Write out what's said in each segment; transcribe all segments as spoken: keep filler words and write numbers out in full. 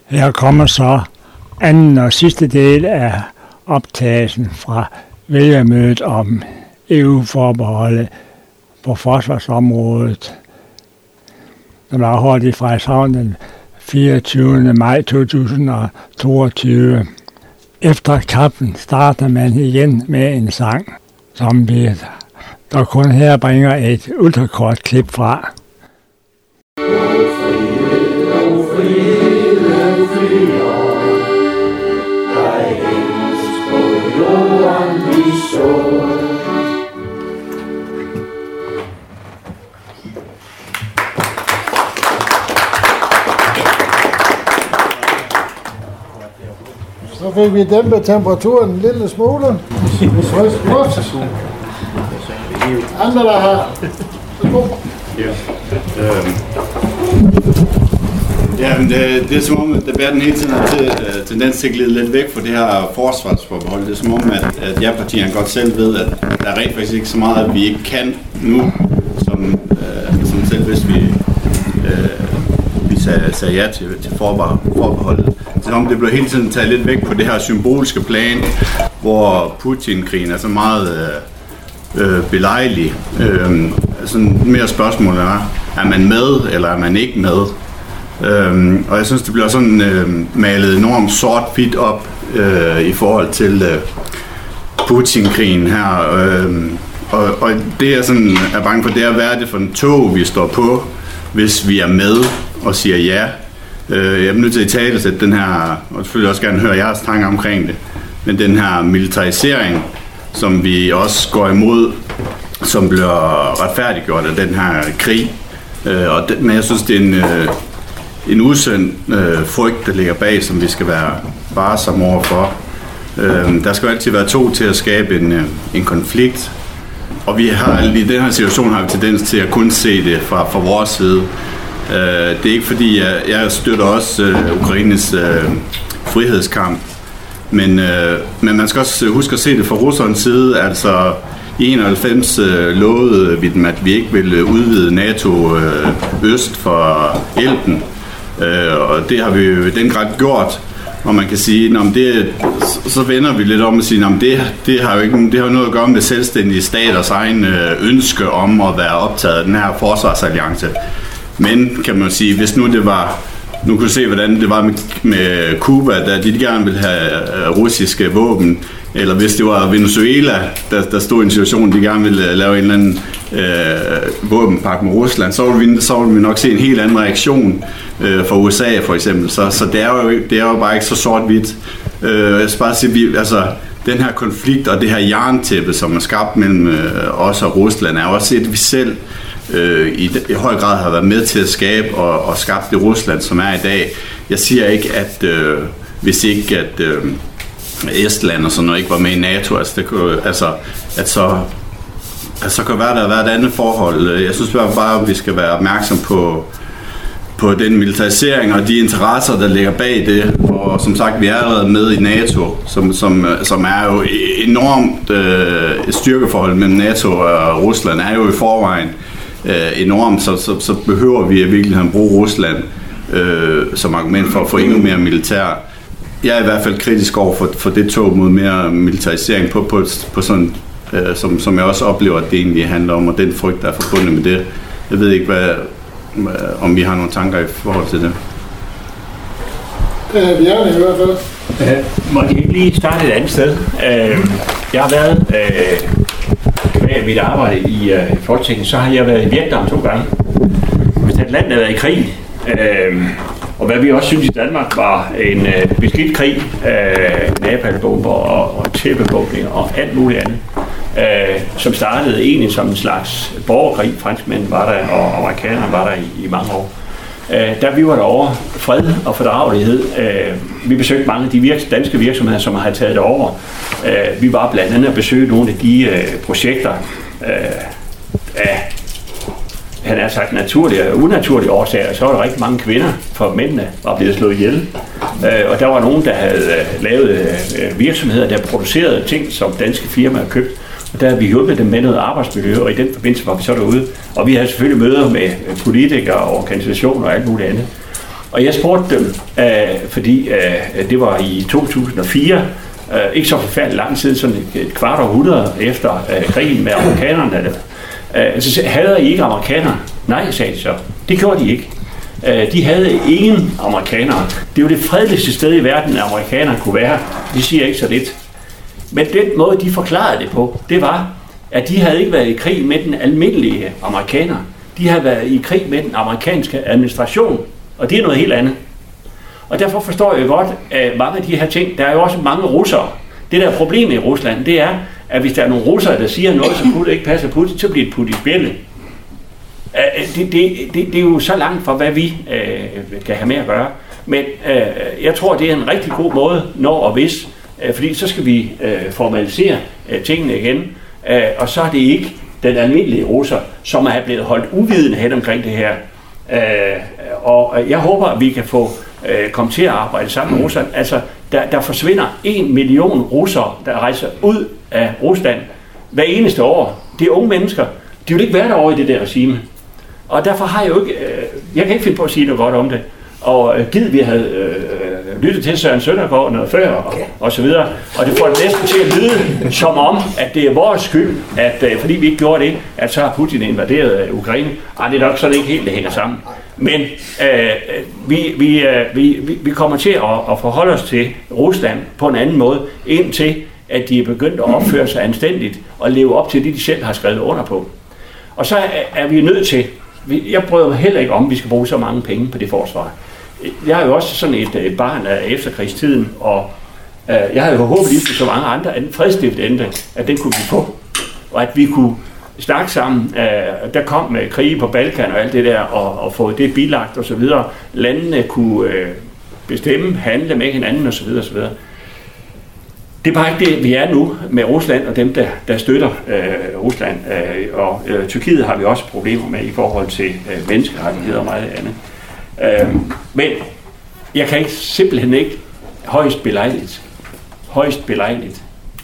Her kommer så anden og sidste del af optagelsen fra vælgermødet om E U-forbeholdet på forsvarsområdet, som er holdt i Frederikshavn den fireogtyvende maj to tusind og toogtyve. Efter kampen starter man igen med en sang, som vi der kun her bringer et ultrakort klip fra. Så fik vi dæmpet temperaturen en lille smule. Andre der har. Ja. Øhm. Ja, men det, det er som om, at debatten hele tiden har til, uh, tendens til at glide lidt væk fra det her forsvarsforbehold. Det er som om, at, at ja-partierne godt selv ved, at der er rent faktisk ikke så meget, at vi ikke kan nu, som, uh, som selv hvis vi, uh, vi sagde, sagde ja til, til forbeholdet. Det er som om, det bliver hele tiden taget lidt væk på det her symbolske plan, hvor Putin-krigen er så meget uh, uh, belejlig. Uh, sådan mere spørgsmålet er, er man med, eller er man ikke med? Øhm, og jeg synes, det bliver sådan øh, malet enormt sort-hvidt op øh, i forhold til øh, Putin-krigen her. Øh, og, og det jeg sådan er bange for, det er, hvad er det for en tog, vi står på, hvis vi er med og siger ja. Øh, jeg er nødt til at italesætte den her, og selvfølgelig også gerne høre jeres tanker omkring det, men den her militarisering, som vi også går imod, som bliver retfærdiggjort af den her krig. Øh, og det, men jeg synes, det er en... Øh, en usund øh, frygt, der ligger bag, som vi skal være varsomme overfor. Øh, der skal jo altid være to til at skabe en, øh, en konflikt, og vi har i den her situation har vi tendens til at kun se det fra, fra vores side. Øh, det er ikke fordi, jeg, jeg støtter også øh, Ukraines øh, frihedskamp, men, øh, men man skal også huske at se det fra russernes side. Altså i enoghalvfems øh, lovede vi dem, at vi ikke ville udvide NATO øh, øst for Elben. Uh, og det har vi jo i den grad gjort, og man kan sige, at det, så vender vi lidt om og siger, at det, det har jo ikke det har jo noget at gøre med selvstændige staters egen ønske om at være optaget af den her forsvarsalliance. Men kan man sige, hvis nu det var, nu kunne se, hvordan det var med, med Cuba, da de gerne ville have russiske våben, eller hvis det var Venezuela, der, der stod i en situation, de gerne ville lave en eller anden øh, våbenpakke med Rusland, så ville, vi, så ville vi nok se en helt anden reaktion øh, fra U S A for eksempel. Så, så det, er jo, det er jo bare ikke så sort-hvidt. Øh, jeg skal bare sige, vi, altså, den her konflikt og det her jerntæppe, som er skabt mellem øh, os og Rusland, er også et, vi selv øh, i, i høj grad har været med til at skabe og, og skabe det Rusland, som er i dag. Jeg siger ikke, at øh, hvis ikke at øh, Estland og sådan noget ikke var med i NATO, altså, det kunne, altså at så, at så kan være der være et andet forhold. Jeg synes bare, at vi skal være opmærksom på, på den militarisering og de interesser, der ligger bag det. Og som sagt, vi er allerede med i NATO, som, som, som er jo enormt øh, styrkeforhold mellem NATO og Rusland, er jo i forvejen øh, enormt, så, så, så behøver vi i virkeligheden bruge Rusland øh, som argument for at få endnu mere militær. Jeg er i hvert fald kritisk over for, for det tog mod mere militarisering på, på, på sådan, øh, som, som jeg også oplever, at det egentlig handler om, og den frygt, der er forbundet med det. Jeg ved ikke, hvad, om vi har nogle tanker i forhold til det. Øh, vi er det i hvert fald. Øh, må jeg ikke lige starte et andet sted? Øh, jeg har været øh, med mit arbejde i øh, Folketinget, så har jeg været i Vietnam to gange. Hvis et land har været i krig, øh, og hvad vi også synes i Danmark var en øh, beskidt krig, øh, napalmbomber og, og tæppebombninger og alt muligt andet, øh, som startede egentlig som en slags borgerkrig. Franskmænd var der, og amerikanerne var der i, i mange år. Øh, der vi var derovre, fred og fordragelighed. Øh, vi besøgte mange af de virks- danske virksomheder, som har taget det over. Øh, vi var blandt andet at besøge nogle af de øh, projekter øh, af han har sagt naturlige og unaturlige årsager, så var der rigtig mange kvinder, for mændene var blevet slået ihjel. Øh, og der var nogen, der havde øh, lavet øh, virksomheder, der producerede ting, som danske firmaer havde købt. Og der havde vi hjulpet dem med noget arbejdsmiljø, og i den forbindelse var vi så derude. Og vi havde selvfølgelig møder med politikere og organisationer og alt muligt andet. Og jeg spurgte dem, øh, fordi øh, det var i to tusind og fire, øh, ikke så forfærdeligt lang tid, sådan et, et kvart århundrede efter øh, krigen med amerikanerne. Øh, så havde I ikke amerikanere? Nej, sagde de så. Det gjorde de ikke. Øh, de havde ingen amerikanere. Det var det fredeligste sted i verden, at amerikanere kunne være. De siger ikke så lidt. Men den måde, de forklarede det på, det var, at de havde ikke været i krig med den almindelige amerikaner. De havde været i krig med den amerikanske administration, og det er noget helt andet. Og derfor forstår jeg godt, at mange af de her ting, der er jo også mange russere. Det der problem i Rusland, det er, at hvis der er nogle russere, der siger noget, som Putin ikke passer Putin, så bliver det Putin spillet. Det, det, det, det er jo så langt fra, hvad vi øh, kan have med at gøre. Men øh, jeg tror, det er en rigtig god måde, når og hvis, øh, fordi så skal vi øh, formalisere øh, tingene igen, øh, og så er det ikke den almindelige russer, som er blevet holdt uvidende hen omkring det her. Øh, og jeg håber, at vi kan få øh, komme til at arbejde sammen med Rusland. Altså, der, der forsvinder en million russere, der rejser ud af Rusland hver eneste år. Det er unge mennesker. De vil ikke være derovre i det der regime. Og derfor har jeg jo ikke... Øh, jeg kan ikke finde på at sige noget godt om det. Og øh, givet vi havde øh, lyttet til Søren Søndergaard noget før, og, og så videre. Og det får det næsten til at lyde som om, at det er vores skyld, at øh, fordi vi ikke gjorde det, at så har Putin invaderet øh, Ukraine. Ej, det er nok sådan ikke helt, det hænger sammen. Men øh, vi, vi, øh, vi, vi kommer til at, at forholde os til Rusland på en anden måde, indtil at de er begyndt at opføre sig anstændigt og leve op til det, de selv har skrevet under på. Og så er vi nødt til, jeg bryder mig heller ikke om, at vi skal bruge så mange penge på det forsvar. Jeg er jo også sådan et, et barn af efterkrigstiden, og øh, jeg havde jo håbet lige så mange andre, at en fredsstiftende, at den kunne vi få, og at vi kunne snakke sammen. Øh, der kom med krige på Balkan og alt det der, og, og få det bilagt og så videre. Landene kunne øh, bestemme, handle med hinanden og så videre og så videre. Det er bare ikke det, vi er nu med Rusland og dem, der, der støtter øh, Rusland. Øh, og øh, Tyrkiet har vi også problemer med i forhold til øh, menneskerettigheder og meget andet. Øh, men jeg kan ikke simpelthen ikke højst belejligt. Højst belejligt.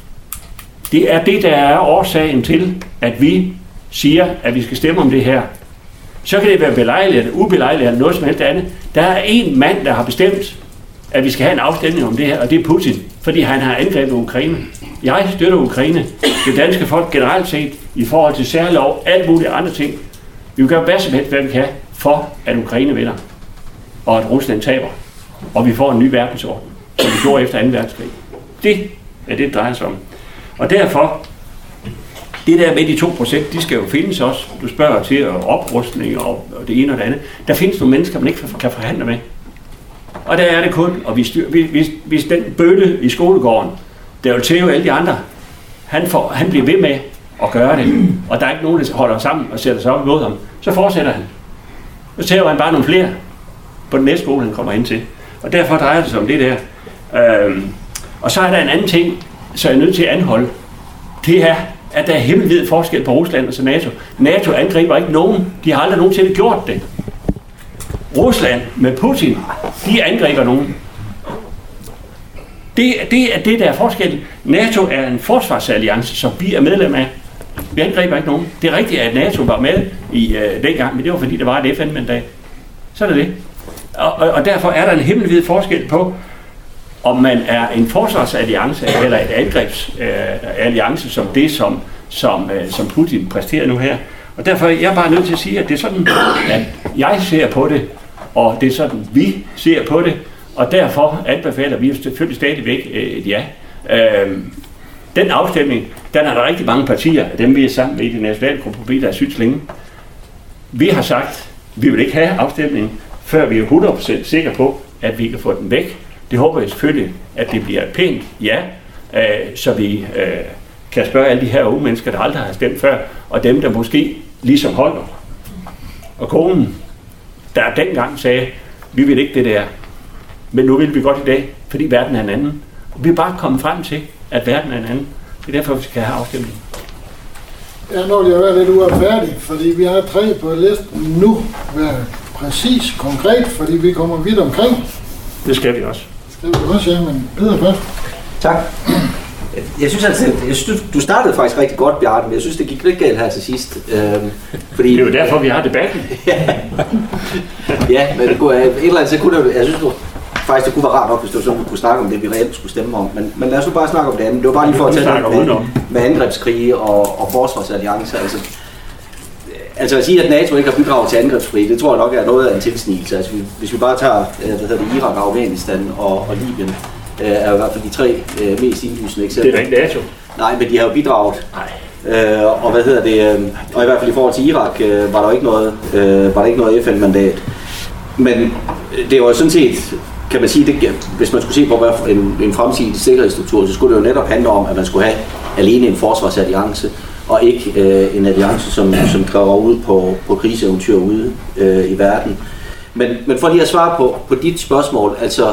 Det er det, der er årsagen til, at vi siger, at vi skal stemme om det her. Så kan det være belejligt eller ubelejligt eller noget som helst andet. Der er en mand, der har bestemt, at vi skal have en afstemning om det her, og det er Putin, fordi han har angrebet Ukraine. Jeg støtter Ukraine, det danske folk generelt set, i forhold til særlov, alt mulige andre ting. Vi vil gøre hvad som helst, hvad vi kan, for at Ukraine vinder, og at Rusland taber, og vi får en ny verdensorden, som vi gjorde efter anden verdenskrig. Det er det, det drejer sig om. Og derfor, det der med de to procent, de skal jo findes også. Du spørger til oprustning og, og det ene og det andet. Der findes nogle mennesker, man ikke kan forhandle med. Og der er det kun, og hvis, hvis, hvis den bøtte i skolegården, der vil tæve alle de andre, han, får, han bliver ved med at gøre det, og der er ikke nogen, der holder sammen og sætter sig op imod ham, så fortsætter han. Så tæver han bare nogle flere på den næste skole, han kommer ind til. Og derfor drejer det sig om det der. Øhm, og så er der en anden ting, så jeg er nødt til at anholde. Det er, at der er himmelvid forskel på Rusland og så NATO. NATO angriber ikke nogen. De har aldrig nogensinde gjort det. Rusland med Putin, de angriber nogen. Det, det er det, der er forskellen. NATO er en forsvarsalliance, som vi er medlem af. Vi angriber ikke nogen. Det er rigtigt, at NATO var med i øh, dengang, men det var fordi, der var et F N-mandat. Så er det det. Og, og, og derfor er der en himmelvid forskel på, om man er en forsvarsalliance eller et angrebsalliance, øh, som det, som, som, øh, som Putin præsterer nu her. Og derfor er jeg bare nødt til at sige, at det er sådan, at jeg ser på det, og det er sådan, vi ser på det, og derfor anbefaler vi selvfølgelig stadigvæk et ja. Øh, den afstemning, den er der rigtig mange partier, dem vi er sammen med i det nationale kompromis, der er sygt længe. Vi har sagt, vi vil ikke have afstemningen, før vi er hundrede procent sikre på, at vi kan få den væk. Det håber jeg selvfølgelig, at det bliver et pænt ja, øh, så vi øh, kan spørge alle de her unge mennesker, der aldrig har stemt før, og dem, der måske ligesom Holger og konen, der dengang sagde, vi vil ikke det der, men nu vil vi godt i dag, fordi verden er en anden. Vi er bare kommet frem til, at verden er en anden. Det er derfor, vi skal have afstemning. Ja, nu vil jeg være lidt uretfærdig, fordi vi har tre på listen nu. Være præcis, konkret, fordi vi kommer vidt omkring. Det skal vi også. Det skal vi også, ja, men Peder først. Tak. Jeg synes altså, jeg synes, du startede faktisk rigtig godt, Bjarne, men jeg synes, det gik lidt galt her til sidst. Øhm, fordi, det er jo derfor, vi har debatten. ja, ja, men det kunne, et eller andet, så kunne det, jeg synes, du, faktisk det kunne være rart nok, hvis det var sådan, vi kunne snakke om det, vi reelt skulle stemme om. Men, men lad os nu bare snakke om det andet. Det var bare lige for at tage det med, med angrebskrige og, og forsvarsalliancer. Altså, altså at sige, at NATO ikke har bidraget til angrebskrige, det tror jeg nok er noget af en tilsnigelse. Altså, hvis vi bare tager hvad hedder det, Irak, Afghanistan og, og Libyen, er i hvert fald de tre øh, mest indlysende eksempler. Det er ikke NATO. Nej, men de har jo bidraget. Nej. Øh, og hvad hedder det? Øh, og i hvert fald i forhold til Irak øh, var der ikke noget, øh, var der ikke noget F N-mandat. Men det var jo sådan set, kan man sige, det, hvis man skulle se på hvad en, en fremtidig sikkerhedsstruktur, så skulle det jo netop handle om, at man skulle have alene en forsvarsalliance, og ikke øh, en alliance, som, som kræver ud på, på kriseeventyr ude øh, i verden. Men, men for lige at svare på, på dit spørgsmål, altså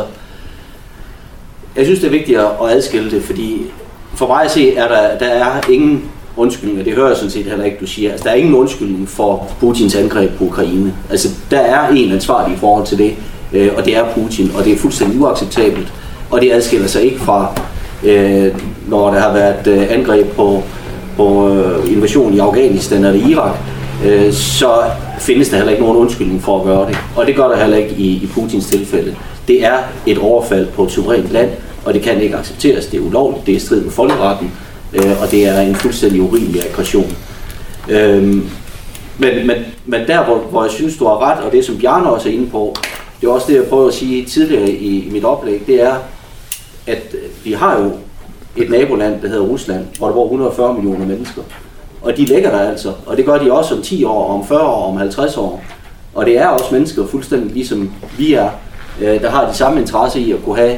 jeg synes, det er vigtigt at adskille det, fordi for mig at se, er der, der er ingen undskyldning, og det hører jeg sådan set heller ikke, du siger. Altså, der er ingen undskyldning for Putins angreb på Ukraine. Altså, der er en ansvarlig i forhold til det, øh, og det er Putin, og det er fuldstændig uacceptabelt. Og det adskiller sig ikke fra, øh, når der har været øh, angreb på, på øh, invasion i Afghanistan eller Irak, øh, så findes der heller ikke nogen undskyldning for at gøre det. Og det gør der heller ikke i, i Putins tilfælde. Det er et overfald på et suverænt land, og det kan ikke accepteres. Det er ulovligt, det er i strid med folkeretten, øh, og det er en fuldstændig urimelig aggression. Øhm, men, men, men der, hvor, hvor jeg synes, du har ret, og det som Bjarne også er inde på, det er også det, jeg prøvede at sige tidligere i, i mit oplæg, det er, at vi har jo et naboland, der hedder Rusland, hvor der bor et hundrede og fyrre millioner mennesker. Og de ligger der altså, og det gør de også om ti år, om fyrre år, om halvtreds år. Og det er også mennesker fuldstændig ligesom vi er, der har de samme interesse i at kunne have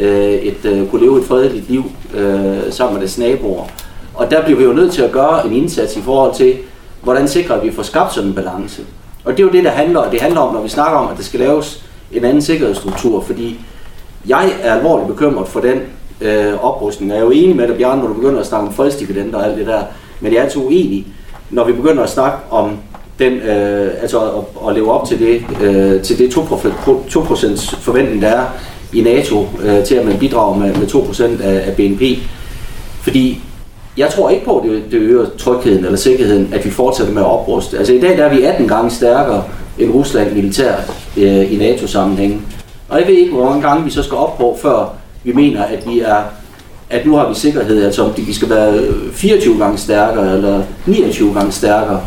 et, kunne leve et fredeligt liv sammen med deres naboer. Og der bliver vi jo nødt til at gøre en indsats i forhold til, hvordan sikrer at vi får skabt sådan en balance. Og det er jo det, der handler, det handler om, når vi snakker om, at der skal laves en anden sikkerhedsstruktur, fordi jeg er alvorligt bekymret for den øh, oprustning. Jeg er jo enig med dig, Bjarne, når du begynder at snakke om fredsdividender og alt det der, men jeg er altid uenig, når vi begynder at snakke om den, øh, altså at, at leve op til det, øh, til det to procent forventning, der er i NATO, øh, til at man bidrager med, med to procent af, af B N P. Fordi jeg tror ikke på, at det, det øger trygheden eller sikkerheden, at vi fortsætter med at opruste. Altså i dag der er vi atten gange stærkere end Rusland militært øh, i NATO-sammenhængen. Og jeg ved ikke, hvor mange gange vi så skal op på, før vi mener, at vi er, at nu har vi sikkerhed, altså om vi skal være fireogtyve gange stærkere eller niogtyve gange stærkere.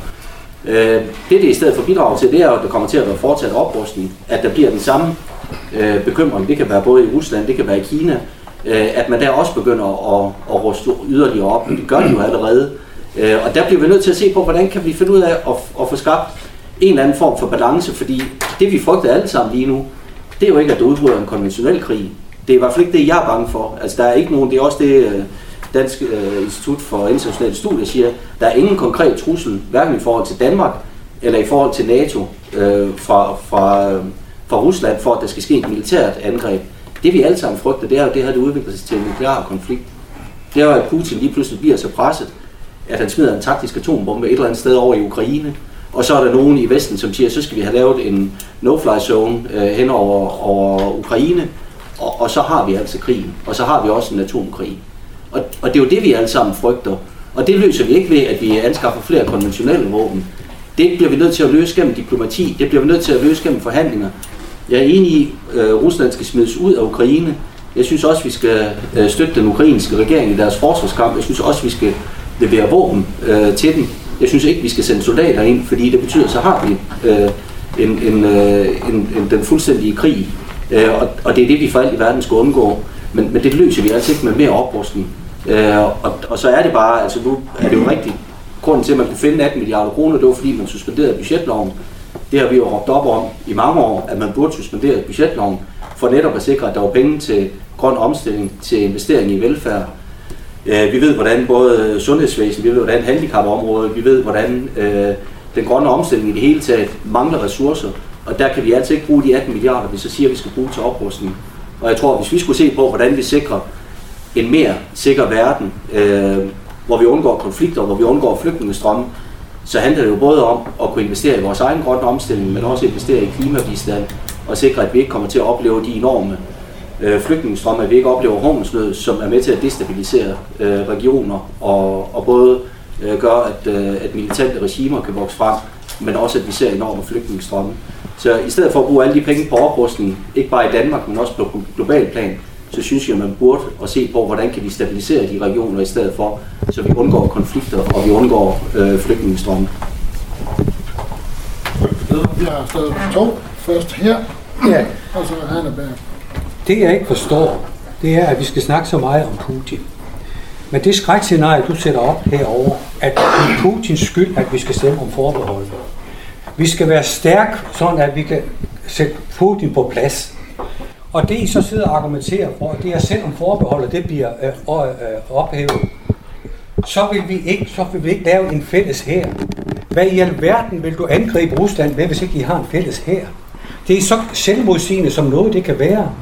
Øh, det, det i stedet for bidrag til, det er, at der kommer til at være fortsat oprustning, at der bliver den samme øh, bekymring. Det kan være både i Rusland, det kan være i Kina, øh, at man der også begynder at, at ruste yderligere op. Det gør de jo allerede. Øh, og der bliver vi nødt til at se på, hvordan kan vi finde ud af at, at få skabt en eller anden form for balance, fordi det vi frygter alle sammen lige nu, det er jo ikke, at der udbryder en konventionel krig. Det er i hvert fald ikke det, jeg er bange for. Altså der er ikke nogen, det er også det Dansk uh, Institut for Internationale Studier siger, der er ingen konkret trussel, hverken i forhold til Danmark eller i forhold til NATO uh, fra, fra, uh, fra Rusland, for at der skal ske et militært angreb. Det vi alle sammen frygter, det er jo det her, det udvikler sig til en nuklear konflikt. Det er jo, at Putin lige pludselig bliver så presset, at han smider en taktisk atombombe et eller andet sted over i Ukraine. Og så er der nogen i Vesten, som siger, så skal vi have lavet en no-fly zone øh, hen over, over Ukraine, og, og så har vi altså krigen, og så har vi også en atomkrig. Og, og det er jo det, vi alle sammen frygter. Og det løser vi ikke ved, at vi anskaffer flere konventionelle våben. Det bliver vi nødt til at løse gennem diplomati, det bliver vi nødt til at løse gennem forhandlinger. Jeg er enig i, at øh, Rusland skal smides ud af Ukraine. Jeg synes også, vi skal øh, støtte den ukrainske regering i deres forsvarskamp. Jeg synes også, vi skal levere våben øh, til den. Jeg synes ikke, vi skal sende soldater ind, fordi det betyder, så har vi øh, en, en, øh, en, en, den fuldstændige krig. Øh, og, og det er det, vi for alt i verden skal undgå. Men, men det løser vi altså ikke med mere oprustning. Øh, og, og så er det bare, altså nu er det jo rigtigt. Grunden til, at man kunne finde atten milliarder kroner, det var fordi, man suspenderede budgetloven. Det har vi jo råbt op om i mange år, at man burde suspendere budgetloven, for netop at sikre, at der var penge til grøn omstilling, til investering i velfærd. Vi ved, hvordan både sundhedsvæsen, vi ved, hvordan handicapområdet, vi ved, hvordan øh, den grønne omstilling i det hele taget mangler ressourcer. Og der kan vi altså ikke bruge de atten milliarder, vi så siger, at vi skal bruge til oprustning. Og jeg tror, hvis vi skulle se på, hvordan vi sikrer en mere sikker verden, øh, hvor vi undgår konflikter, hvor vi undgår flygtningestrømme, så handler det jo både om at kunne investere i vores egen grønne omstilling, men også investere i klimabistand og sikre, at vi ikke kommer til at opleve de enorme øh, flygtningestrøm, at vi ikke oplever hungersnød, som er med til at destabilisere øh, regioner, og, og både øh, gør, at, øh, at militante regimer kan vokse frem, men også at vi ser enorme flygtningestrømme. Så i stedet for at bruge alle de penge på oprustning, ikke bare i Danmark, men også på global plan, så synes jeg, at man burde at se på, hvordan kan vi stabilisere de regioner i stedet for, så vi undgår konflikter, og vi undgår øh, flygtningestrømme. Vi har stadig to. Først her, ja. Og så Hanneberg. Det jeg ikke forstår, det er, at vi skal snakke så meget om Putin. Men det skrækscenarie, du sætter op herover, at det er Putins skyld, at vi skal stemme om forbeholdet. Vi skal være stærke, sådan at vi kan sætte Putin på plads. Og det I så sidder og argumenterer for, det er selv om forbeholdet det bliver øh, øh, ophævet, så vil vi ikke, så vil vi ikke lave en fælles hær. Hvad i alverden vil du angribe Rusland med, hvis ikke I har en fælles hær? Det er så selvmodsigende som noget det kan være.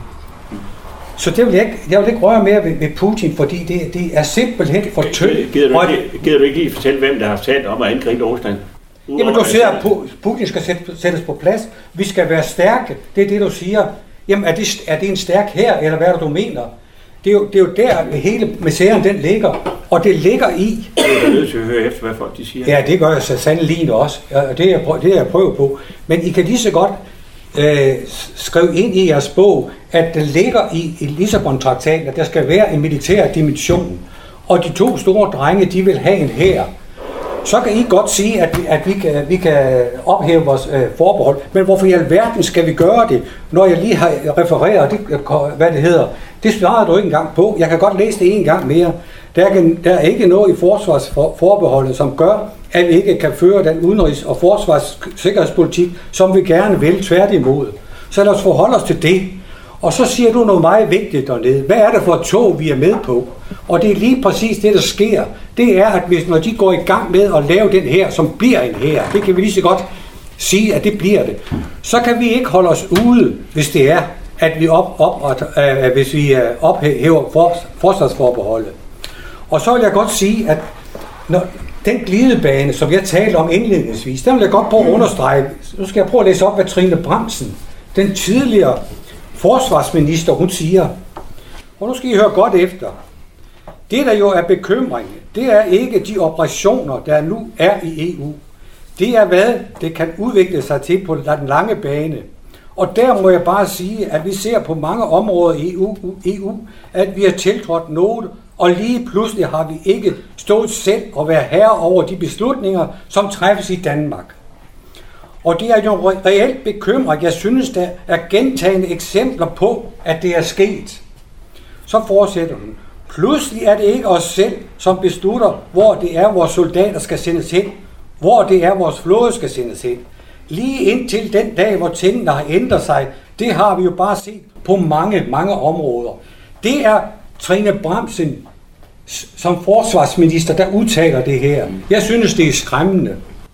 Så det vil jeg ikke, jeg vil ikke røre mere ved, ved Putin, fordi det, det er simpelthen for tyndt. Gider du, ikke, gider du ikke lige fortælle, hvem der har talt om at angribe Rusland? Jamen du siger, at Putin skal sættes på plads. Vi skal være stærke. Det er det, du siger. Jamen er det, er det en stærk hær, eller hvad er det, du mener? Det er jo, det er jo der, hele misæren den ligger. Og det ligger i... Jeg er nødt til at høre efter, hvad folk de siger. Ja, det gør jeg så sandelig også. Og det er jeg, det er jeg prøver på. Men I kan lige så godt øh, skrive ind i jeres bog, at det ligger i, i Lissabon-traktaten, at der skal være en militær dimension. Og de to store drenge, de vil have en hær. Så kan I godt sige, at vi, at vi, kan, vi kan ophæve vores øh, forbehold. Men hvorfor i alverden skal vi gøre det, når jeg lige har refereret, det, hvad det hedder? Det svarede du ikke engang på. Jeg kan godt læse det en gang mere. Der er, der er ikke noget i forsvarsforbeholdet, som gør, at vi ikke kan føre den udenrigs- og forsvarssikkerhedspolitik, som vi gerne vil, tværtimod. Så lad os forholde os til det. Og så siger du noget meget vigtigt dernede. Hvad er det for et tog, vi er med på? Og det er lige præcis det, der sker. Det er, at hvis når de går i gang med at lave den her, som bliver en her, det kan vi lige så godt sige, at det bliver det, så kan vi ikke holde os ude, hvis det er, at vi, op, op, at, uh, hvis vi uh, ophæver for, forsvarsforbeholdet. Og så vil jeg godt sige, at når den glidebane, som jeg talte om indledningsvis, den vil jeg godt prøve at understrege. Nu skal jeg prøve at læse op, hvad Trine Bramsen, den tidligere forsvarsminister, hun siger. Og nu skal I høre godt efter. Det, der jo er bekymring, det er ikke de operationer, der nu er i E U. Det er, hvad det kan udvikle sig til på den lange bane. Og der må jeg bare sige, at vi ser på mange områder i E U, E U at vi har tiltrådt noget, og lige pludselig har vi ikke stået selv og været herre over de beslutninger, som træffes i Danmark. Og det er jo reelt bekymret. Jeg synes, der er gentagende eksempler på, at det er sket. Så fortsætter hun. Pludselig er det ikke os selv, som beslutter, hvor det er, vores soldater skal sendes hen, hvor det er, vores flåde skal sendes hen. Lige indtil den dag, hvor tingene har ændret sig, det har vi jo bare set på mange, mange områder. Det er Trine Bramsen som forsvarsminister, der udtaler det her. Jeg synes, det er skræmmende.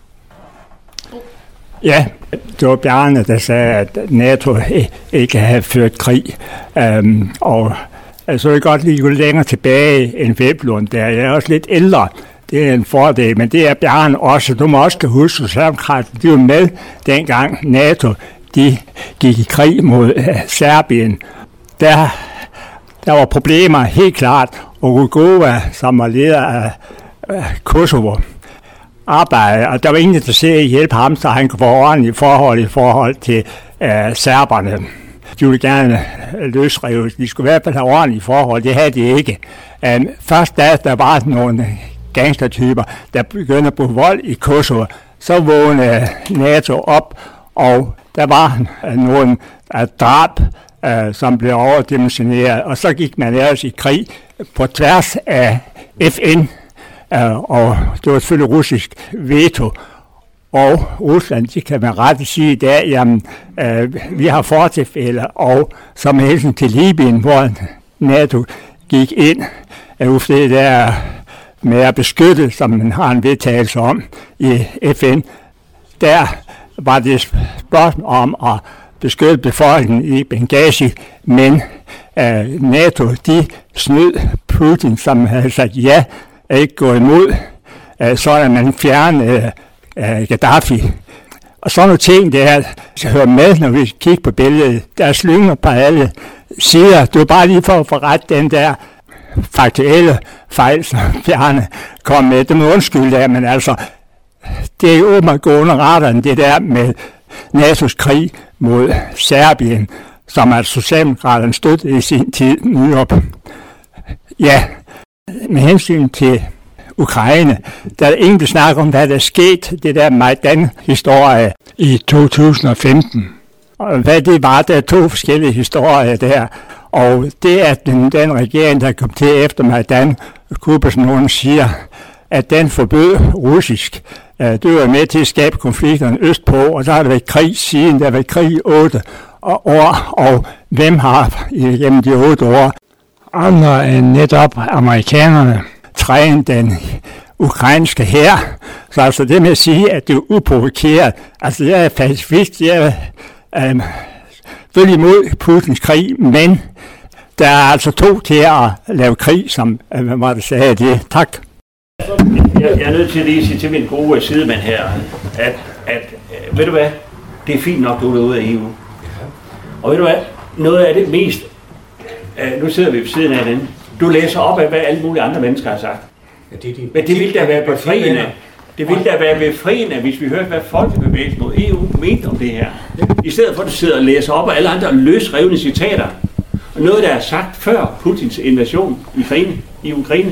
Ja, det var Bjarne, der sagde, at NATO ikke havde ført krig. Um, og altså, jeg kan godt lige gå længere tilbage end Veblen der. Jeg er også lidt ældre. Det er en fordel, men det er Bjarne også. Du må også kan huske, at Socialdemokraterne, de var med dengang NATO, de gik i krig mod uh, Serbien. Der, der var problemer helt klart. Og Rugova, som var leder af uh, Kosovo, arbejde, og der var ingen, der ser at hjælpe ham, så han kunne få ordentlige forhold i forhold til uh, serberne. De ville gerne løsrives. De skulle i hvert fald have ordentlige forhold. Det havde de ikke. Um, først da der var nogle gangstertyper, der begyndte at bruge vold i Kosovo, så vågnede NATO op, og der var uh, nogle uh, drab, uh, som blev overdimensioneret, og så gik man ellers i krig på tværs af F N, uh, og det var selvfølgelig russisk veto. Og Rusland, de kan med rette sige i dag, jamen, øh, vi har fortilfælde, og som hensyn til Libyen, hvor NATO gik ind, øh, det der med at beskytte, som man har en vedtagelse om i F N, der var det spørgsmål om at beskytte befolkningen i Benghazi, men øh, NATO, de snød Putin, som havde sagt ja, er ikke gået imod, øh, så at man fjernede Uh, Gaddafi. Og sådan nogle ting, der hører med, når vi kigger på billedet. Der er slynger på alle siger, det var bare lige for at få ret den der faktuelle fejl, som Bjarne kom med. Det må undskylde af, men altså, det er jo åbenbart gå under radaren, det der med NATO's krig mod Serbien, som at Socialdemokraterne støttede i sin tid nu op. Ja, med hensyn til Ukraine, der er ingen, der snakker om, hvad der er sket, det der Majdan-historie i to tusind og femten. Og hvad det var, der er to forskellige historier der. Og det er den, den regering, der kom til efter Majdan, Kubersnonen siger, at den forbød russisk. Det var med til at skabe konflikterne østpå, og så har der været krig siden, der har været krig i otte år, og hvem har gennem de otte år andre end netop amerikanerne trænet den ukrainske hær. Så altså det med at sige, at det er uprovokeret, altså det er pacifist, det er øh, selvfølgelig imod Putins krig, men der er altså to til at lave krig, som øh, hvad var det sagde det. Tak. Jeg, jeg er nødt til at lige sige til min gode sidemand her, at, at ved du hvad, det er fint nok, du er ude af E U. Og ved du hvad, noget af det mest, uh, nu sidder vi ved siden af den, du læser op af, hvad alle mulige andre mennesker har sagt. Ja, det er de, men det ville da være befriende, det ville da være befriende, hvis vi hørte, hvad Folkebevægelsen mod E U mente om det her. I stedet for at du sidder og læser op af alle andre løsrevne citater, og noget, der er sagt før Putins invasion i Ukraine, i Ukraine.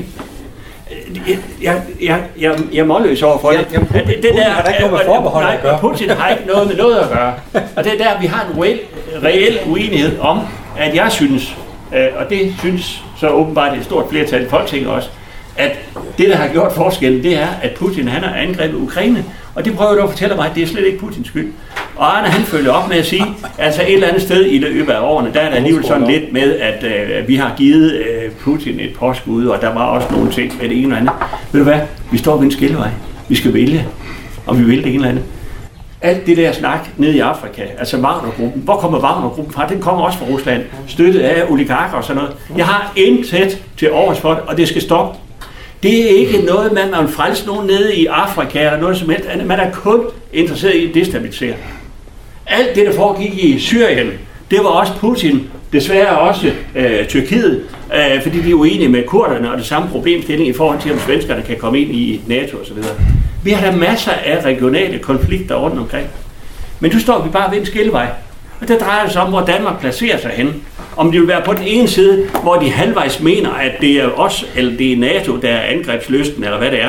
Jeg, jeg, jeg, jeg er målløs over for det. Jamen, det, det der, har ikke noget forbehold at gøre. Putin har ikke noget med noget at gøre. Og det er der, vi har en reel, reel uenighed om, at jeg synes, og det synes så åbenbart et stort flertal i Folketinget også, at det, der har gjort forskellen, det er, at Putin han har angrebet Ukraine. Og det prøver du at fortælle mig, at det er slet ikke Putins skyld. Og Arne han følger op med at sige, altså et eller andet sted i løbet af årene, der er der alligevel sådan lidt med, at øh, vi har givet øh, Putin et påskud, og der var også nogle ting med det ene og andet. Ved du hvad? Vi står ved en skillevej. Vi skal vælge, om vi vil det ene eller andet. Alt det der snak nede i Afrika, altså Wagner-gruppen, hvor kommer Wagner-gruppen fra? Den kommer også fra Rusland, støttet af oligarker og sådan noget. Jeg har intet til overs for det, og det skal stoppe. Det er ikke noget, man man frelser nogen nede i Afrika eller noget som helst andet. Man er kun interesseret i at destabilisere. Alt det, der foregik i Syrien, det var også Putin, desværre også øh, Tyrkiet, øh, fordi de er uenige med kurderne og det samme problemstilling i forhold til, om svenskerne kan komme ind i NATO osv. Vi har da masser af regionale konflikter rundt omkring. Men nu står vi bare ved en skillevej. Og det drejer sig om, hvor Danmark placerer sig hen. Om det vil være på den ene side, hvor de halvvejs mener, at det er os, eller det er NATO, der er angrebslysten, eller hvad det er.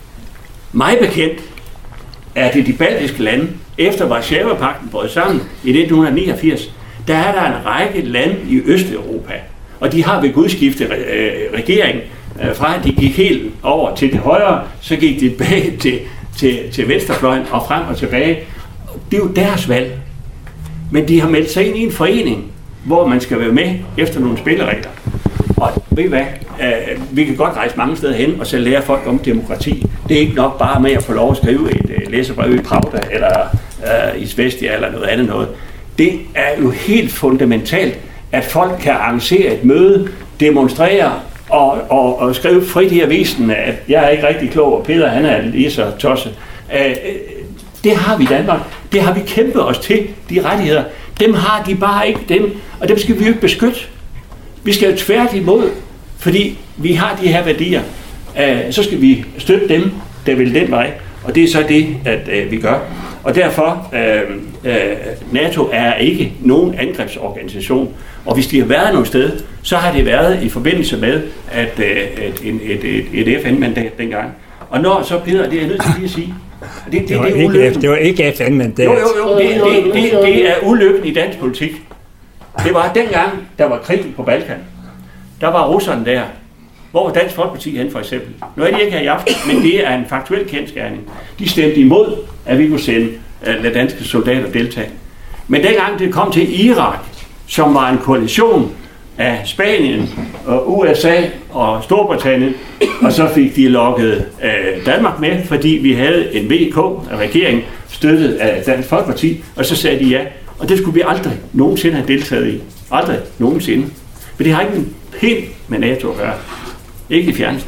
Mig bekendt er det de baltiske lande, efter Warszawa-pagten brød sammen i nitten niogfirs, der er der en række lande i Østeuropa. Og de har ved gudskiftet øh, regering, øh, fra at de gik helt over til det højre, så gik de tilbage til, til, til venstrefløjen og frem og tilbage. Det er jo deres valg. Men de har meldt sig ind i en forening, hvor man skal være med efter nogle spilleregler. Og ved I hvad? Uh, vi kan godt rejse mange steder hen og så lære folk om demokrati. Det er ikke nok bare med at få lov at skrive et uh, læserbrev i Pravda eller uh, i Svestia eller noget andet noget. Det er jo helt fundamentalt, at folk kan arrangere et møde, demonstrere og, og, og skrive frit i avisen, at jeg er ikke rigtig klog, og Peter han er lige så tosset. Uh, det har vi i Danmark. Det har vi kæmpet os til, de rettigheder. Dem har de bare ikke, dem, og dem skal vi jo ikke beskytte. Vi skal jo tværtimod, fordi vi har de her værdier, øh, så skal vi støtte dem, der vil den vej, og det er så det, at øh, vi gør. Og derfor, øh, øh, NATO er ikke nogen angrebsorganisation, og hvis de har været noget sted, så har det været i forbindelse med at, øh, et, et, et, et F N-mandat dengang. Og når så Peter, det er jeg nødt til lige at sige, Det, det, det, var det, ikke, det var ikke F N-mandat. Jo, jo, jo, det, det, det, det er ulykken i dansk politik. Det var dengang, der var krig på Balkan. Der var russerne der. Hvor var Dansk Folkeparti hen for eksempel? Nu er de ikke her i aften, men det er en faktuel kendsgerning. De stemte imod, at vi kunne sende uh, danske soldater deltage. Men dengang det kom til Irak, som var en koalition af Spanien og U S A og Storbritannien, og så fik de lukket øh, Danmark med, fordi vi havde en V K-regering støttet af Dansk Folkeparti, og så sagde de ja. Og det skulle vi aldrig nogensinde have deltaget i. Aldrig nogensinde. Men det har ikke helt med NATO at gøre. Ikke det fjerneste.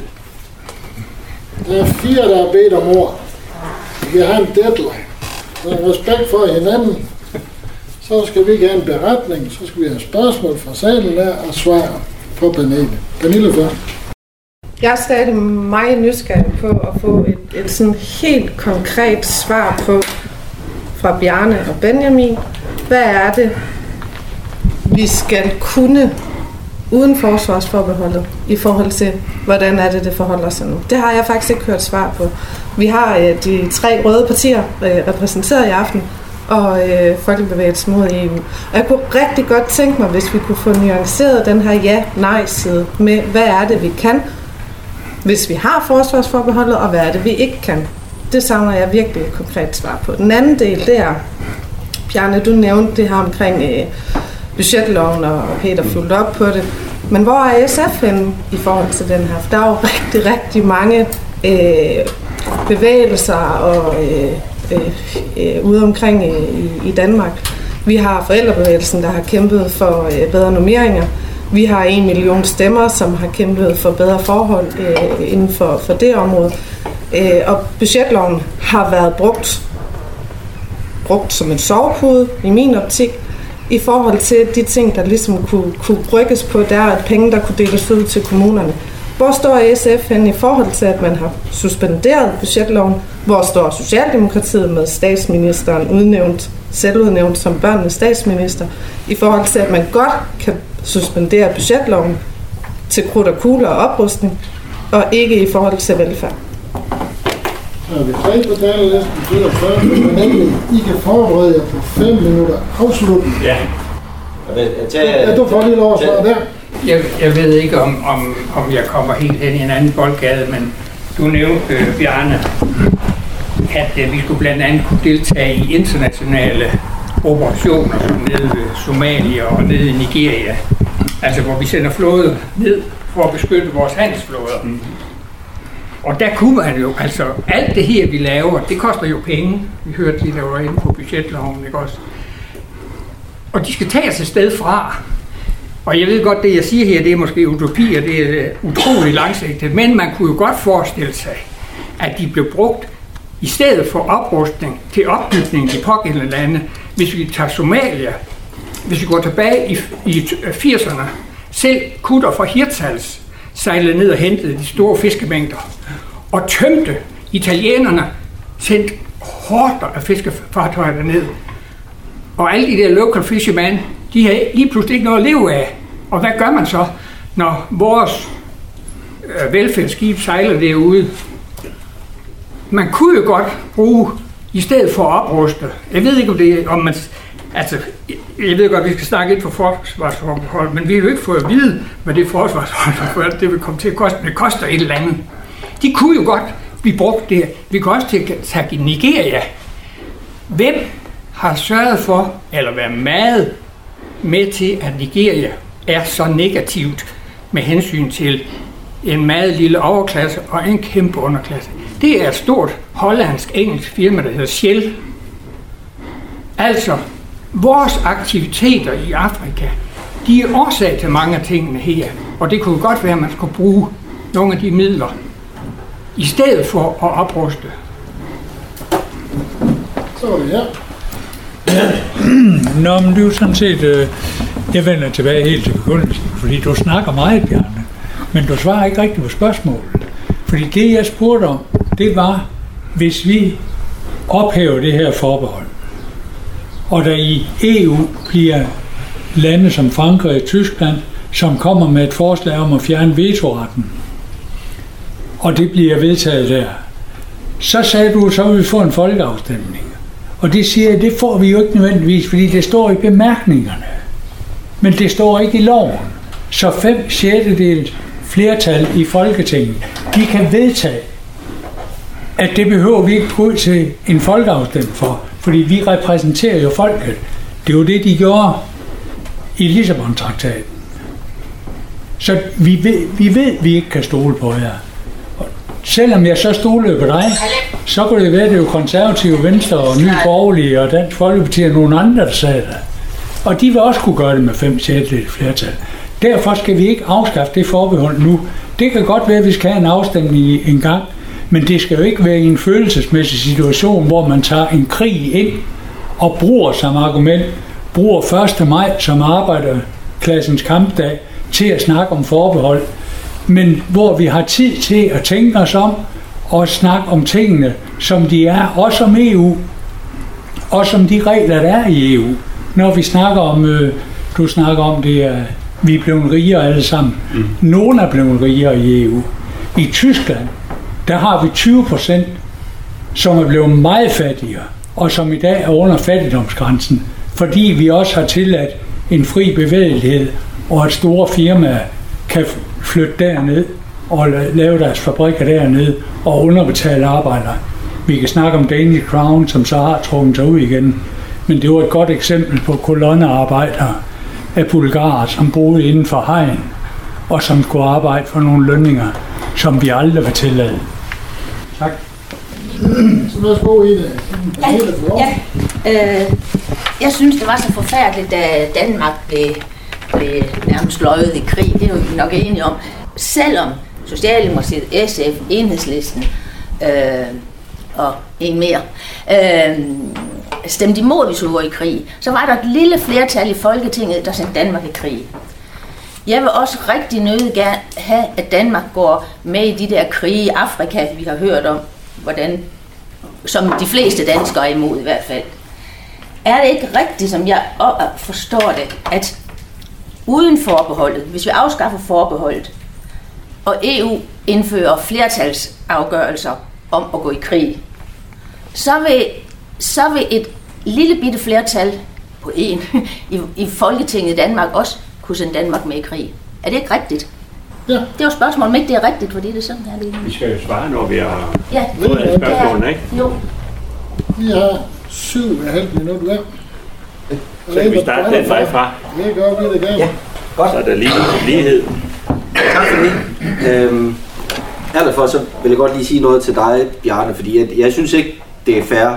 Der er fire, der har bedt om ord. Vi har en deadline. Der er respekt for hinanden. så skal vi ikke have en beretning, så skal vi have spørgsmål fra salen der og svar fra Pernille. Pernille først. Jeg er stadig meget nysgerrig på at få et, et sådan helt konkret svar på fra Bjarne og Benjamin. Hvad er det, vi skal kunne uden forsvarsforbeholdet i forhold til, hvordan er det, det forholder sig nu? Det har jeg faktisk ikke hørt svar på. Vi har øh, de tre røde partier øh, repræsenteret i aften, og øh, Folkebevægelsen mod E U. Og jeg kunne rigtig godt tænke mig, hvis vi kunne få nuanceret den her ja-nej-side med, hvad er det, vi kan, hvis vi har forsvarsforbeholdet, og hvad er det, vi ikke kan. Det savner jeg virkelig et konkret svar på. Den anden del, det er, Bjarne, du nævnte det her omkring øh, budgetloven, og Peter fulgte op på det. Men hvor er S F henne i forhold til den her? For der er jo rigtig, rigtig mange øh, bevægelser og øh, øh, ude omkring øh, i, i Danmark. Vi har forældrebevægelsen, der har kæmpet for øh, bedre normeringer. Vi har en million stemmer, som har kæmpet for bedre forhold øh, inden for, for det område. Øh, og budgetloven har været brugt, brugt som en sovepude i min optik, i forhold til de ting, der ligesom kunne, kunne rykkes på, der er penge, der kunne deles ud til kommunerne. Hvor står S F hen i forhold til, at man har suspenderet budgetloven? Hvor står Socialdemokratiet med statsministeren udnævnt, selvudnævnt som børnenes statsminister, i forhold til, at man godt kan suspendere budgetloven til krudt og kugler og oprustning, og ikke i forhold til velfærd? Så er vi tre på talerlisten, Peter først, men endelig, I kan forberede jer på fem minutter afslutning. Ja. Ja, du får lige lov at svare der. Jeg, jeg ved ikke, om, om, om jeg kommer helt hen i en anden boldgade, men du nævnte, øh, Bjarne, at øh, vi skulle blandt andet kunne deltage i internationale operationer, som nede i Somalia og nede i Nigeria. Altså, hvor vi sender flåde ned for at beskytte vores handelsflåder. Mm. Og der kunne man jo, altså alt det her, vi laver, det koster jo penge. Vi hørte lige, der var inde på budgetloven, ikke også? Og de skal tages et sted fra. Og jeg ved godt, det jeg siger her, det er måske utopi, og det er utroligt langsigtet. Men man kunne jo godt forestille sig, at de blev brugt i stedet for oprustning til opbygning i pågældende lande. Hvis vi tager Somalia, hvis vi går tilbage i, i firserne, selv kutter fra Hirtshals sejlede ned og hentede de store fiskemængder og tømte italienerne, sendt horder af fiskefartøjer derned. Og alle de der local fishermen, de har lige pludselig ikke noget at leve af. Og hvad gør man så, når vores øh, velfærdsskib sejler derude? Man kunne jo godt bruge, i stedet for at opruste. Jeg ved ikke, om det om man... Altså, jeg ved godt, at vi skal snakke lidt for forsvarsforbehold, men vi har jo ikke fået at vide, hvad det forsvarsforbehold, det vil komme til at koste, men det koster et eller andet. De kunne jo godt blive brugt der. Vi kan også tage Nigeria. Hvem har sørget for, eller været meget med til, at Nigeria er så negativt med hensyn til en meget lille overklasse og en kæmpe underklasse? Det er et stort hollandsk-engelsk firma, der hedder Shell. Altså, vores aktiviteter i Afrika, de er årsag til mange af tingene her, og det kunne godt være, at man skulle bruge nogle af de midler, i stedet for at opruste. Så er vi her. Ja. Nå, men det er jo sådan set, øh, jeg vender tilbage helt til begyndelsen, fordi du snakker meget, Bjarne, men du svarer ikke rigtigt på spørgsmålet. Fordi det, jeg spurgte om, det var, hvis vi ophæver det her forbehold, og der i E U bliver lande som Frankrig og Tyskland, som kommer med et forslag om at fjerne vetoretten, og det bliver vedtaget der, så sagde du, så vil vi få en folkeafstemning. Og det siger jeg, det får vi jo ikke nødvendigvis, fordi det står i bemærkningerne. Men det står ikke i loven. Så fem sjettedels flertal i Folketinget, de kan vedtage, at det behøver vi ikke gå ud til en folkeafstemning for, fordi vi repræsenterer jo folket. Det er jo det, de gjorde i Lissabon-traktaten. Så vi ved, vi ved, at vi ikke kan stole på jer. Selvom jeg så stolede på dig, så kunne det være, at det var konservative, Venstre og Nye Borgerlige og Dansk Folkeparti og nogle andre, der sagde det. Og de vil også kunne gøre det med fem sjettedels flertal. Derfor skal vi ikke afskaffe det forbehold nu. Det kan godt være, at vi skal have en afstemning en gang, men det skal jo ikke være i en følelsesmæssig situation, hvor man tager en krig ind og bruger som argument, bruger første maj som arbejderklassens kampdag til at snakke om forbehold, men hvor vi har tid til at tænke os om og snakke om tingene, som de er, også om E U, også om de regler, der er i E U. Når vi snakker om, øh, du snakker om det, at vi er blevet rigere alle sammen. Mm. Nogle er blevet rigere i E U. I Tyskland, der har vi tyve procent, som er blevet meget fattigere, og som i dag er under fattigdomsgrænsen, fordi vi også har tilladt en fri bevægelighed, og at store firmaer kan flytte derned og lave deres fabrikker dernede og underbetale arbejdere. Vi kan snakke om Danish Crown, som så har trukket sig ud igen, men det var et godt eksempel på kolonnearbejdere af bulgarer, som boede inden for hegn, og som skulle arbejde for nogle lønninger, som vi aldrig var tilladt. Tak. Så værsgo i det. Ja, ja. Øh, jeg synes, det var så forfærdeligt, da Danmark blev, blev nærmest løjet i krig. Det er jo nok enige om. Selvom Socialdemokratiet, S F, Enhedslisten øh, og en mere øh, stemte imod, at vi skulle gå i krig, så var der et lille flertal i Folketinget, der sendte Danmark i krig. Jeg vil også rigtig nødig gerne have, at Danmark går med i de der krige i Afrika, vi har hørt om, hvordan, som de fleste danskere er imod i hvert fald. Er det ikke rigtigt, som jeg forstår det, at uden forbeholdet, hvis vi afskaffer forbeholdet, og E U indfører flertalsafgørelser om at gå i krig, så vil, så vil et lille bitte flertal på en i, i Folketinget i Danmark også kunne sende Danmark med i krig. Er det ikke rigtigt? Ja. Det er jo spørgsmål, om ikke det er rigtigt, fordi det er sådan her. Vi skal jo svare, når vi har ja. fået alle spørgsmålene, ikke? Jo. Vi har syv og et halvt minut hver. Så kan vi starte den vej fra. Det gør vi det gerne. Ja, godt. Så er der lige lighed. Tak for det. Øhm, allerfor så vil jeg godt lige sige noget til dig, Bjarne, fordi jeg, jeg synes ikke, det er fair,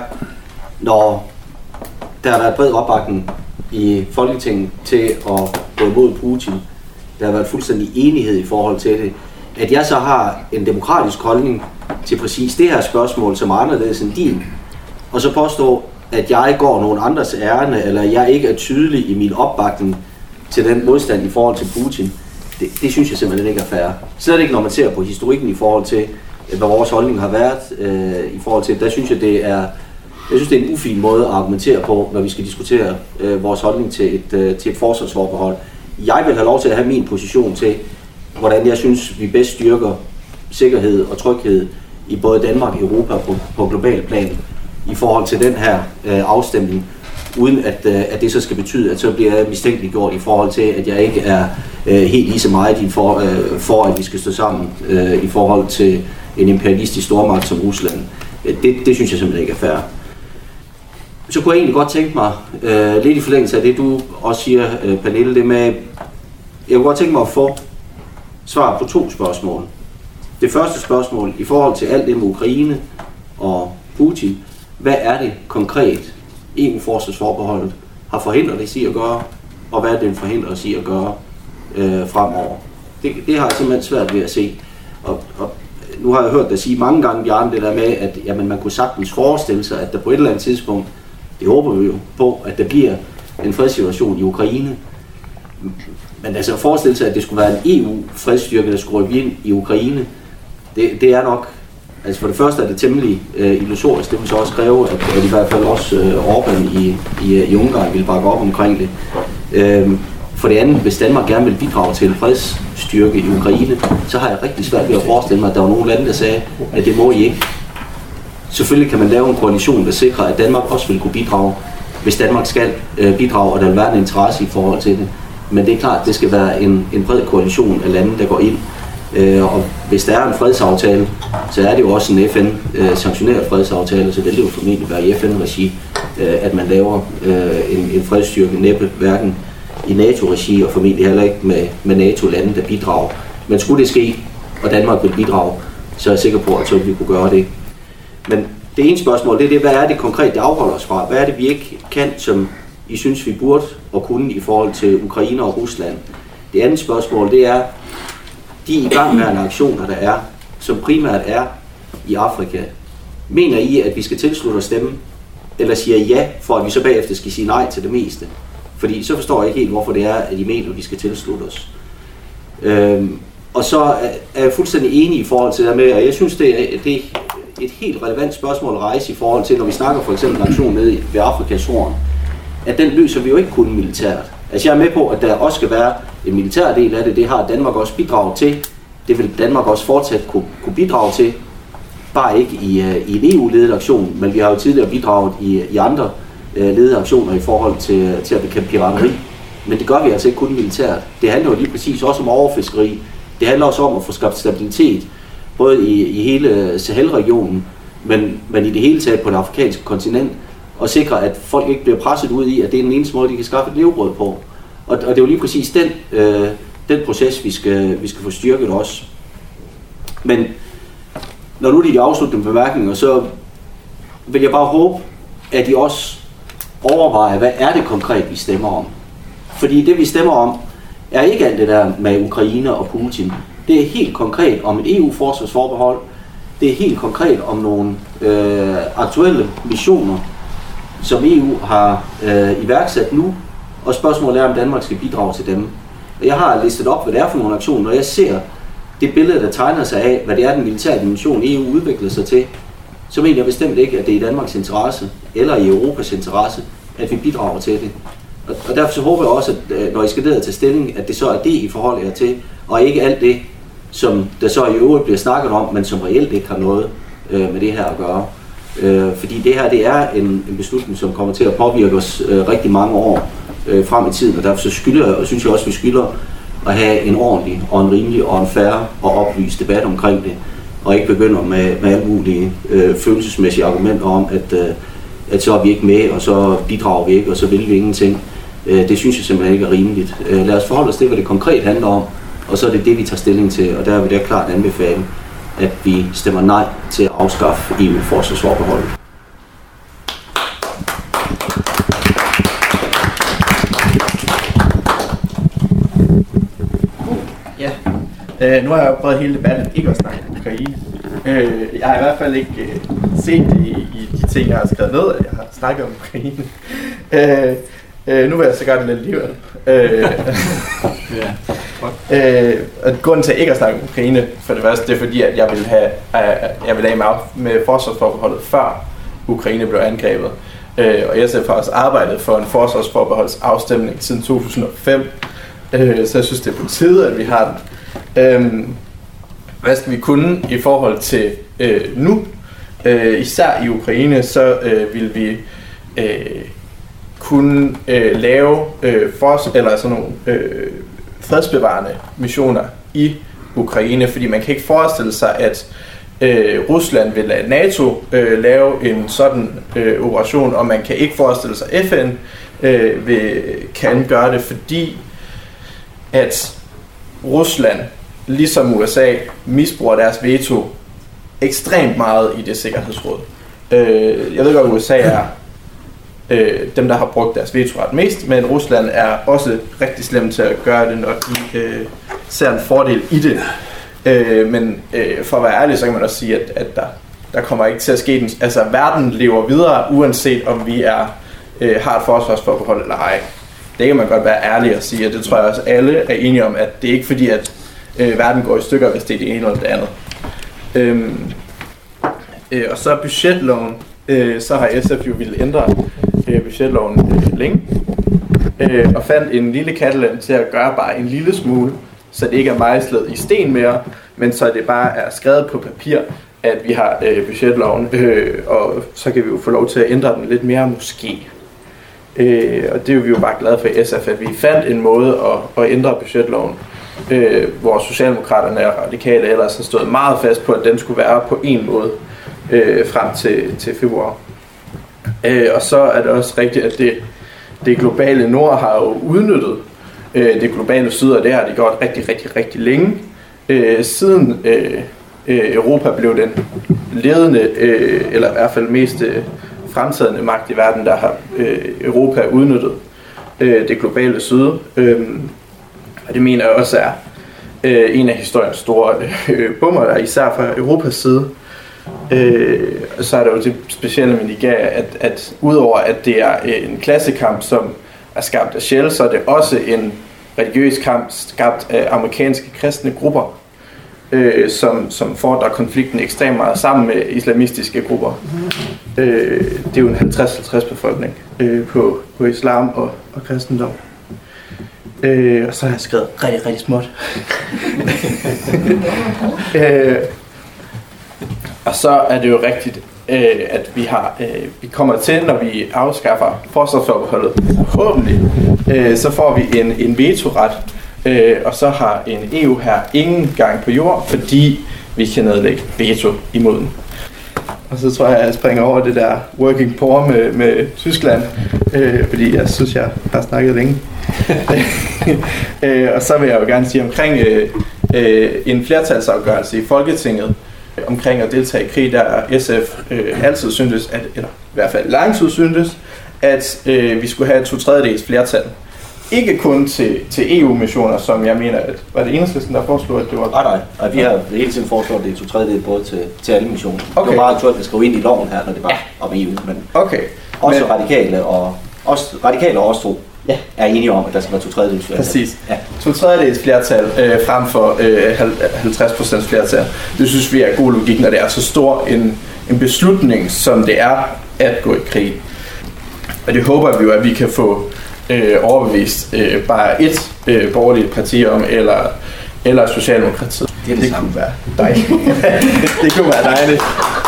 når der har været bred opbakning i Folketinget til at gå imod Putin. Der har været fuldstændig enighed i forhold til det. At jeg så har en demokratisk holdning til præcis det her spørgsmål, som er anderledes end din, og så påstå, at jeg går nogen andres ærende, eller jeg ikke er tydelig i min opbakning til den modstand i forhold til Putin, det, det synes jeg simpelthen ikke er fair. Slet ikke, når man ser på historikken i forhold til, hvad vores holdning har været øh, i forhold til, der synes jeg, det er, jeg synes, det er en ufin måde at argumentere på, når vi skal diskutere øh, vores holdning til et, øh, til et forsvarsforbehold. Jeg vil have lov til at have min position til, hvordan jeg synes, vi bedst styrker sikkerhed og tryghed i både Danmark og Europa på, på global plan i forhold til den her øh, afstemning, uden at, øh, at det så skal betyde, at så bliver jeg mistænkeliggjort i forhold til, at jeg ikke er øh, helt lige så meget i for, øh, for, at vi skal stå sammen øh, i forhold til en imperialistisk stormagt som Rusland. Det, det synes jeg simpelthen ikke er fair. Så kunne jeg egentlig godt tænke mig, øh, lidt i forlængelse af det, du også siger, øh, Pernille, det med, jeg kunne godt tænke mig at få svar på to spørgsmål. Det første spørgsmål, i forhold til alt det med Ukraine og Putin, hvad er det konkret, E U-forsvarsforbeholdet har forhindret os i at gøre, og hvad er det, den forhindrer os i at gøre øh, fremover? Det, det har jeg simpelthen svært ved at se. Og, og nu har jeg hørt dig sige mange gange, Bjarne, det der med, at jamen, man kunne sagtens forestille sig, at der på et eller andet tidspunkt, det håber vi jo på, at der bliver en fredssituation i Ukraine. Men altså at forestille sig, at det skulle være en E U-fredsstyrke, der skulle rykke ind i Ukraine, det, det er nok, altså for det første er det temmelig øh, illusorisk. Det vil så også kræve, at, at i hvert fald også øh, Orbán i, i, i Ungarn vil bakke op omkring det. Øh, for det andet, hvis Danmark gerne vil bidrage til en fredsstyrke i Ukraine, så har jeg rigtig svært ved at forestille mig, at der var nogle lande, der sagde, at det må I ikke. Selvfølgelig kan man lave en koalition, der sikrer, at Danmark også vil kunne bidrage, hvis Danmark skal øh, bidrage, og der vil være en interesse i forhold til det. Men det er klart, at det skal være en, en bred koalition af lande, der går ind. Øh, og hvis der er en fredsaftale, så er det jo også en F N-sanktioneret øh, fredsaftale, så det vil jo formentlig være i F N-regi, øh, at man laver øh, en, en fredsstyrke, næppe hverken i NATO-regi, og formentlig heller ikke med, med NATO-lande, der bidrager. Men skulle det ske, og Danmark vil bidrage, så er jeg sikker på, at så vil vi kunne gøre det. Men det ene spørgsmål, det er det, hvad er det konkret, det afholder os fra? Hvad er det, vi ikke kan, som I synes, vi burde og kunne i forhold til Ukraine og Rusland? Det andet spørgsmål, det er, de igangværende aktioner, der er, som primært er i Afrika, mener I, at vi skal tilslutte os dem, eller siger I ja, for at vi så bagefter skal sige nej til det meste? Fordi så forstår jeg ikke helt, hvorfor det er, at I mener, at vi skal tilslutte os. Øhm, og så er jeg fuldstændig enig i forhold til det med, og jeg synes, det er, det er et helt relevant spørgsmål at rejse i forhold til, når vi snakker for eksempel aktion med ved Afrikas Horn, at den løser vi jo ikke kun militært. Altså jeg er med på, at der også skal være en militær del af det, det har Danmark også bidraget til, det vil Danmark også fortsat kunne, kunne bidrage til, bare ikke i, i en E U-ledet aktion, men vi har jo tidligere bidraget i, i andre uh, ledede aktioner i forhold til, til at bekæmpe pirateri. Men det gør vi altså ikke kun militært. Det handler jo lige præcis også om overfiskeri. Det handler også om at få skabt stabilitet, både i, i hele Sahel-regionen, men, men i det hele taget på det afrikanske kontinent, og sikre, at folk ikke bliver presset ud i, at det er den eneste måde, de kan skaffe et levebrød på. Og, og det er jo lige præcis den, øh, den proces, vi skal, vi skal få styrket også. Men når nu er de afsluttende bemærkninger, så vil jeg bare håbe, at de også overvejer, hvad er det konkret, vi stemmer om. Fordi det, vi stemmer om, er ikke alt det der med Ukraine og Putin. Det er helt konkret om et E U-forsvarsforbehold. Det er helt konkret om nogle øh, aktuelle missioner, som E U har øh, iværksat nu, og spørgsmålet er, om Danmark skal bidrage til dem. Og jeg har listet op, hvad det er for nogle aktioner, og jeg ser det billede, der tegner sig af, hvad det er, den militære dimension E U udvikler sig til, så mener jeg bestemt ikke, at det er i Danmarks interesse, eller i Europas interesse, at vi bidrager til det. Og derfor så håber jeg også, at når I skal ned og tage stilling, at det så er det, I forholder jer til, og ikke alt det, som der så i øvrigt bliver snakket om, men som reelt ikke har noget øh, med det her at gøre. Øh, fordi det her, det er en, en beslutning, som kommer til at påvirke os øh, rigtig mange år øh, frem i tiden, og derfor så skylder, og synes jeg også, vi skylder at have en ordentlig og en rimelig og en fair og oplyst debat omkring det, og ikke begynder med, med alle mulige øh, følelsesmæssige argumenter om, at, øh, at så er vi ikke med, og så bidrager vi ikke, og så vil vi ingenting. Øh, det synes jeg simpelthen ikke er rimeligt. Øh, lad os forholde os til, hvad det konkret handler om, og så er det det, vi tager stilling til, og der er vi der klart anbefale, at vi stemmer nej til at afskaffe E U-forsvarsforbeholdet. Ja, øh, nu har jeg jo prøvet hele debatten ikke at snakke om Ukraine. Øh, jeg har i hvert fald ikke øh, set det i, i de ting, jeg har skrevet ned, at jeg har snakket om Ukraine. Øh, øh, nu vil jeg så gøre det lidt alligevel. Øh, ja. Øh, og grunden til at ikke at snakke om Ukraine, for det første, det er fordi, at jeg vil have, uh, jeg vil have med, med forsvarsforbeholdet før Ukraine blev angrebet. Øh, og S F har også arbejdet for en forsvarsforbeholdsafstemning siden to tusind og fem, øh, så jeg synes, det er på tide, at vi har den. Øh, hvad skal vi kunne i forhold til øh, nu? Øh, især i Ukraine, så øh, vil vi øh, kunne øh, lave øh, fors- eller sådan nogle øh, fredsbevarende missioner i Ukraine, fordi man kan ikke forestille sig, at øh, Rusland vil lade NATO øh, lave en sådan øh, operation, og man kan ikke forestille sig, at F N øh, vil, kan gøre det, fordi at Rusland, ligesom U S A, misbruger deres veto ekstremt meget i det sikkerhedsråd. Øh, jeg ved godt, at U S A er øh, dem, der har brugt deres vetoret mest, men Rusland er også rigtig slem til at gøre det, når de øh, ser en fordel i det. Øh, men øh, for at være ærlig, så kan man også sige, at, at der, der kommer ikke til at ske den. Altså, verden lever videre, uanset om vi er, øh, har et forsvarsforbehold eller ej. Det kan man godt være ærlig at sige, og det tror jeg også alle er enige om, at det er ikke fordi, at øh, verden går i stykker, hvis det er det ene eller det andet. Øhm, øh, og så budgetloven, øh, så har S F jo ville ændre øh, budgetloven øh, længe, øh, og fandt en lille kattelem til at gøre bare en lille smule, så det ikke er mejslet i sten mere, men så det bare er skrevet på papir, at vi har øh, budgetloven, øh, og så kan vi jo få lov til at ændre den lidt mere måske. Øh, og det er vi jo bare glade for i S F, at vi fandt en måde at, at ændre budgetloven, øh, hvor Socialdemokraterne og Radikale ellers har stået meget fast på, at den skulle være på en måde øh, frem til, til februar. Øh, og så er det også rigtigt, at det, det globale nord har jo udnyttet øh, det globale syd, og det har de gjort rigtig, rigtig, rigtig længe. Øh, siden øh, Europa blev den ledende, øh, eller i hvert fald mest øh, fremtidende magt i verden, der har øh, Europa udnyttet øh, det globale syd. Øh, og det mener jeg også er øh, en af historiens store øh, bummer, der især fra Europas side. Øh, så er der jo det specielle med Nigeria, at, at udover at det er en klassekamp, som er skabt af Shell, så er det også en religiøs kamp skabt af amerikanske kristne grupper, øh, som, som fordrer konflikten ekstremt meget sammen med islamistiske grupper. Øh, det er jo en halvtreds halvtreds befolkning øh, på, på islam og, og kristendom. Øh, og så har jeg skrevet rigtig, rigtig småt. øh, og så er det jo rigtigt, øh, at vi har øh, vi kommer til, når vi afskaffer forsvarsforbeholdet, forhåbentlig, øh, så får vi en, en vetoret, øh, og så har en E U her ingen gang på jord, fordi vi kan nedlægge veto imod den. Og så tror jeg, at jeg springer over det der working poor med, med Tyskland, øh, fordi jeg synes, jeg har snakket længe. øh, og så vil jeg jo gerne sige omkring øh, øh, en flertalsafgørelse i Folketinget øh, omkring at deltage i krig, der er S F øh, altid syntes, at, eller i hvert fald langtid syntes, at øh, vi skulle have et to tredjedels flertal. Ikke kun til, til E U-missioner, som jeg mener, at var det Enhedslisten, der foreslog, at det var... Nej, nej. nej vi har hele tiden foreslået, at det er to tredjedel både til, til alle missioner. Okay. Det var meget aktuelt at skrive ind i loven her, når det var ja. om E U. Men okay. Også men... radikale og også radikale og også to ja. er enige om, at der skal være to tredjedels flertal. Præcis. Ja. To tredjedels flertal øh, frem for øh, halvtreds procent flertal. Det synes vi er god logik, når det er så stor en, en beslutning, som det er at gå i krig. Og det håber vi jo, at vi kan få øh, overbevist øh, bare et øh, borgerligt parti om, eller, eller Socialdemokratiet. Det, det, det kunne være dejligt. Det kunne være dejligt.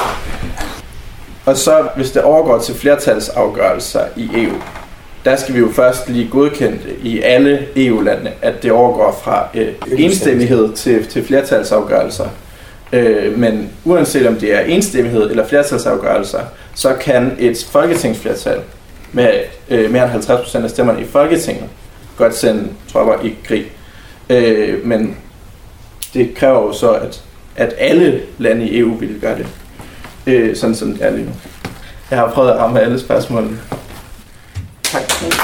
Og så, hvis det overgår til flertalsafgørelser i E U, der skal vi jo først lige godkende i alle E U-landene, at det overgår fra øh, enstemmighed til, til flertalsafgørelser. Øh, men uanset om det er enstemmighed eller flertalsafgørelser, så kan et folketingsflertal med øh, mere end halvtreds procent af stemmerne i Folketinget godt sende tropper i krig. Øh, men det kræver jo så, at, at alle lande i E U vil gøre det. Øh, sådan som det er lige nu. Jeg har prøvet at ramme alle spørgsmålene. Tak.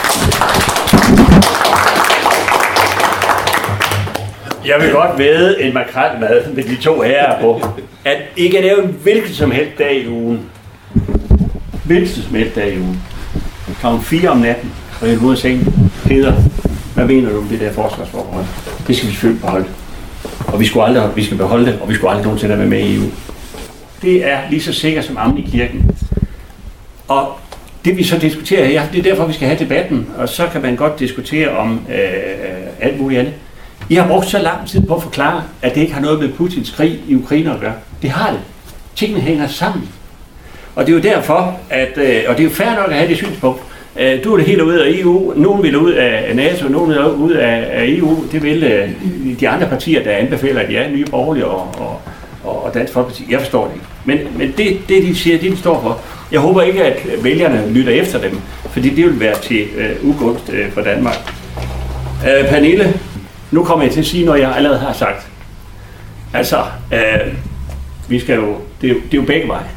Jeg vil godt vædde en makrelmad med de to herrer på, at I kan lave en hvilken som helst dag i ugen. Hvilken som helst dag i ugen. Klokken fire om natten, og jeg er ude af sengen. Peder, hvad mener du om det der forsvarsforbehold? Det skal vi selvfølgelig beholde. Og vi skal aldrig, vi skal beholde det, og vi skal aldrig nogensinde være med i E U. Det er lige så sikkert som ammen i kirken. Og det vi så diskuterer her, det er derfor, vi skal have debatten, og så kan man godt diskutere om øh, alt muligt andet. I har brugt så lang tid på at forklare, at det ikke har noget med Putins krig i Ukraine at gøre. Det har det. Tingene hænger sammen. Og det er jo derfor, at, øh, og det er jo fair nok at have det synspunkt, øh, du er det helt ude af E U, nogen vil ud af NATO, nogen vil ud af E U, det vil øh, de andre partier, der anbefaler, at de er Nye Borgerlige og, og, og Dansk Folkeparti. Jeg forstår det ikke. Men, men det, det, de siger, det de står for. Jeg håber ikke, at vælgerne lytter efter dem, fordi det vil være til øh, ugunst øh, for Danmark. Øh, Pernille, nu kommer jeg til at sige noget, jeg allerede har sagt. Altså, øh, vi skal jo, det, er jo, det er jo begge veje.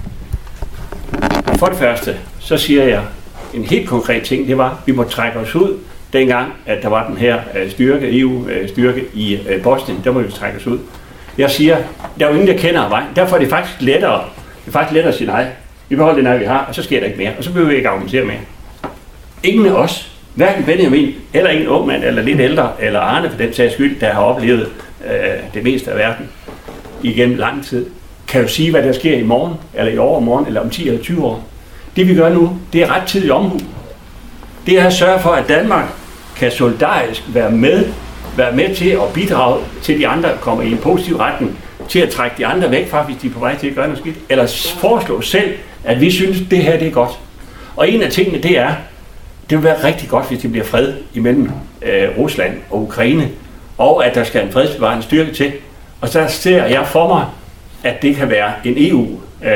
For det første, så siger jeg en helt konkret ting, det var, at vi må trække os ud, dengang, at der var den her øh, styrke, E U-styrke øh, i øh, Bosnien, der må vi trække os ud. Jeg siger, der er jo ingen, der kender vejen. Derfor er det faktisk lettere, det er faktisk lettere at sige nej. Vi beholder det, når vi har, og så sker der ikke mere. Og så behøver vi ikke argumentere mere. Ingen af os, hverken Benjamin, eller en ung mand, eller lidt ældre, eller Arne for den sags skyld, der har oplevet øh, det meste af verden igennem lang tid, kan jo sige, hvad der sker i morgen, eller i overmorgen, eller om ti eller tyve år. Det vi gør nu, det er ret tidlig omhu. Det er at sørge for, at Danmark kan solidarisk være med, være med til at bidrage til de andre, kommer i en positiv retning, til at trække de andre væk fra, hvis de er på vej til at gøre noget skidt, eller foreslå selv, at vi synes, at det her det er godt. Og en af tingene, det er, det vil være rigtig godt, hvis det bliver fred imellem øh, Rusland og Ukraine, og at der skal en fredsbevarende styrke til. Og så ser jeg for mig, at det kan være en E U, øh,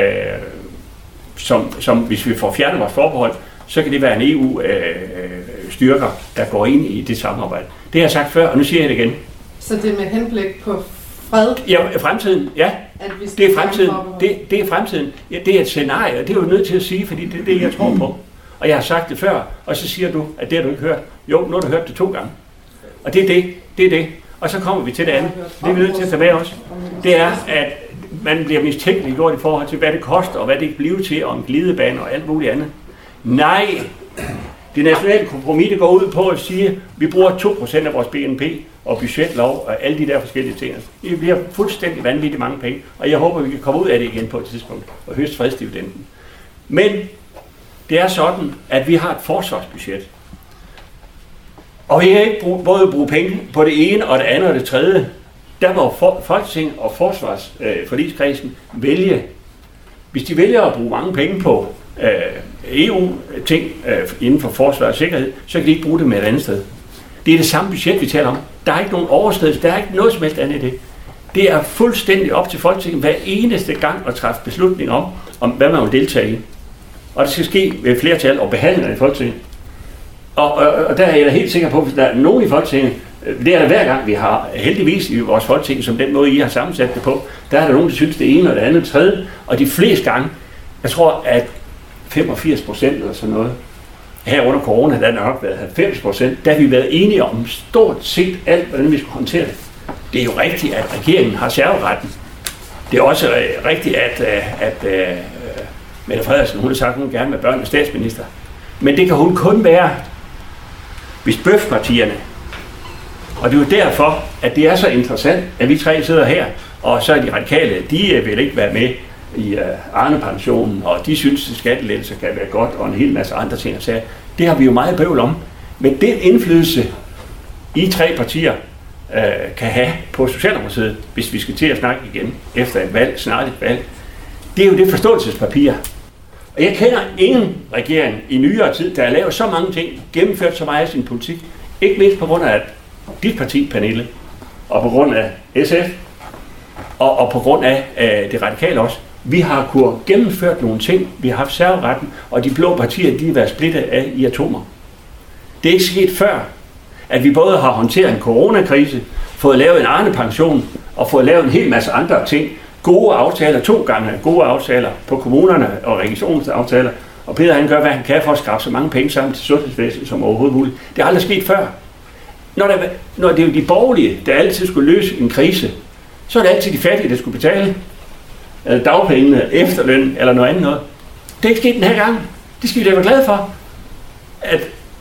som, som hvis vi får fjernet vores forbehold, så kan det være en E U-styrker, øh, der går ind i det samarbejde. Det har jeg sagt før, og nu siger jeg det igen. Så det er med henblik på fred? Ja, fremtiden, ja. Det er fremtiden. Det, det er fremtiden. Ja, det er et scenarie, og det er jo nødt til at sige, fordi det er det, jeg tror på. Og jeg har sagt det før, og så siger du, at det har du ikke hørt. Jo, nu har du hørt det to gange. Og det er det, det er det. Og så kommer vi til det andet. Det er vi nødt til at tage med os. Det er, at man bliver mistænkeliggjort i forhold til, hvad det koster, og hvad det bliver til, og en glidebane og alt muligt andet. Nej, Det nationale kompromis, det går ud på at sige, at vi bruger to procent af vores B N P og budgetlov og alle de der forskellige ting. Det bliver fuldstændig vanvittigt mange penge, og jeg håber, vi kan komme ud af det igen på et tidspunkt og høste fredsdividenden. Men det er sådan, at vi har et forsvarsbudget. Og vi kan ikke bruge, både bruge penge på det ene og det andet og det tredje. Der må for, Folketinget og forsvarsforligskredsen øh, vælge. Hvis de vælger at bruge mange penge på øh, E U-ting øh, inden for forsvar og sikkerhed, så kan de ikke bruge det med et andet sted. Det er det samme budget, vi taler om. Der er ikke nogen overskridelse, der er ikke noget som helst andet i det. Det er fuldstændig op til Folketinget hver eneste gang at træffe beslutning om, om hvad man vil deltage i. Og det skal ske ved flertal og behandlinger i Folketinget. Og, og, og der er jeg da helt sikker på, at der er nogen i Folketinget, det er der hver gang vi har, heldigvis i vores Folketing, som den måde I har sammensat det på, der er der nogen, der synes det ene og det andet og tredje, og de fleste gange, jeg tror, at femogfirs procent eller sådan noget, her under corona, der har nok været halvfems procent, der har vi været enige om stort set alt, hvordan vi skulle håndtere det. Det er jo rigtigt, at regeringen har serveretten. Det er også rigtigt, at, at, at Mette Frederiksen, hun har sagt, at hun gerne vil børn med statsminister. Men det kan hun kun være, hvis bøfpartierne. Og det er jo derfor, at det er så interessant, at vi tre sidder her, og så er de radikale, de vil ikke være med i Arne-pensionen, og de synes, at skattelettelser kan være godt, og en hel masse andre ting. Så det har vi jo meget bøvl om. Men den indflydelse, I tre partier øh, kan have på Socialdemokratiet, hvis vi skal til at snakke igen efter et valg, snart et valg, det er jo det forståelsespapir. Og jeg kender ingen regering i nyere tid, der har lavet så mange ting, gennemført så meget af sin politik, ikke mindst på grund af dit parti, Pernille, og på grund af S F, og, og på grund af øh, det radikale også. Vi har kunnet gennemført nogle ting, vi har haft serveretten, og de blå partier, de har været splittet af i atomer. Det er ikke sket før, at vi både har håndteret en coronakrise, fået lavet en Arne-pension, og fået lavet en hel masse andre ting. Gode aftaler, to gange gode aftaler på kommunerne og regionsaftaler, og Peter han gør, hvad han kan for at skrabe så mange penge sammen til sundhedsvæsenet som overhovedet muligt. Det er aldrig sket før. Når, der, når det er jo de borgerlige, der altid skulle løse en krise, så er det altid de fattige, der skulle betale eller dagpengene, efterløn eller noget andet noget. Det er ikke sket den her gang. Det skal vi da være glade for, at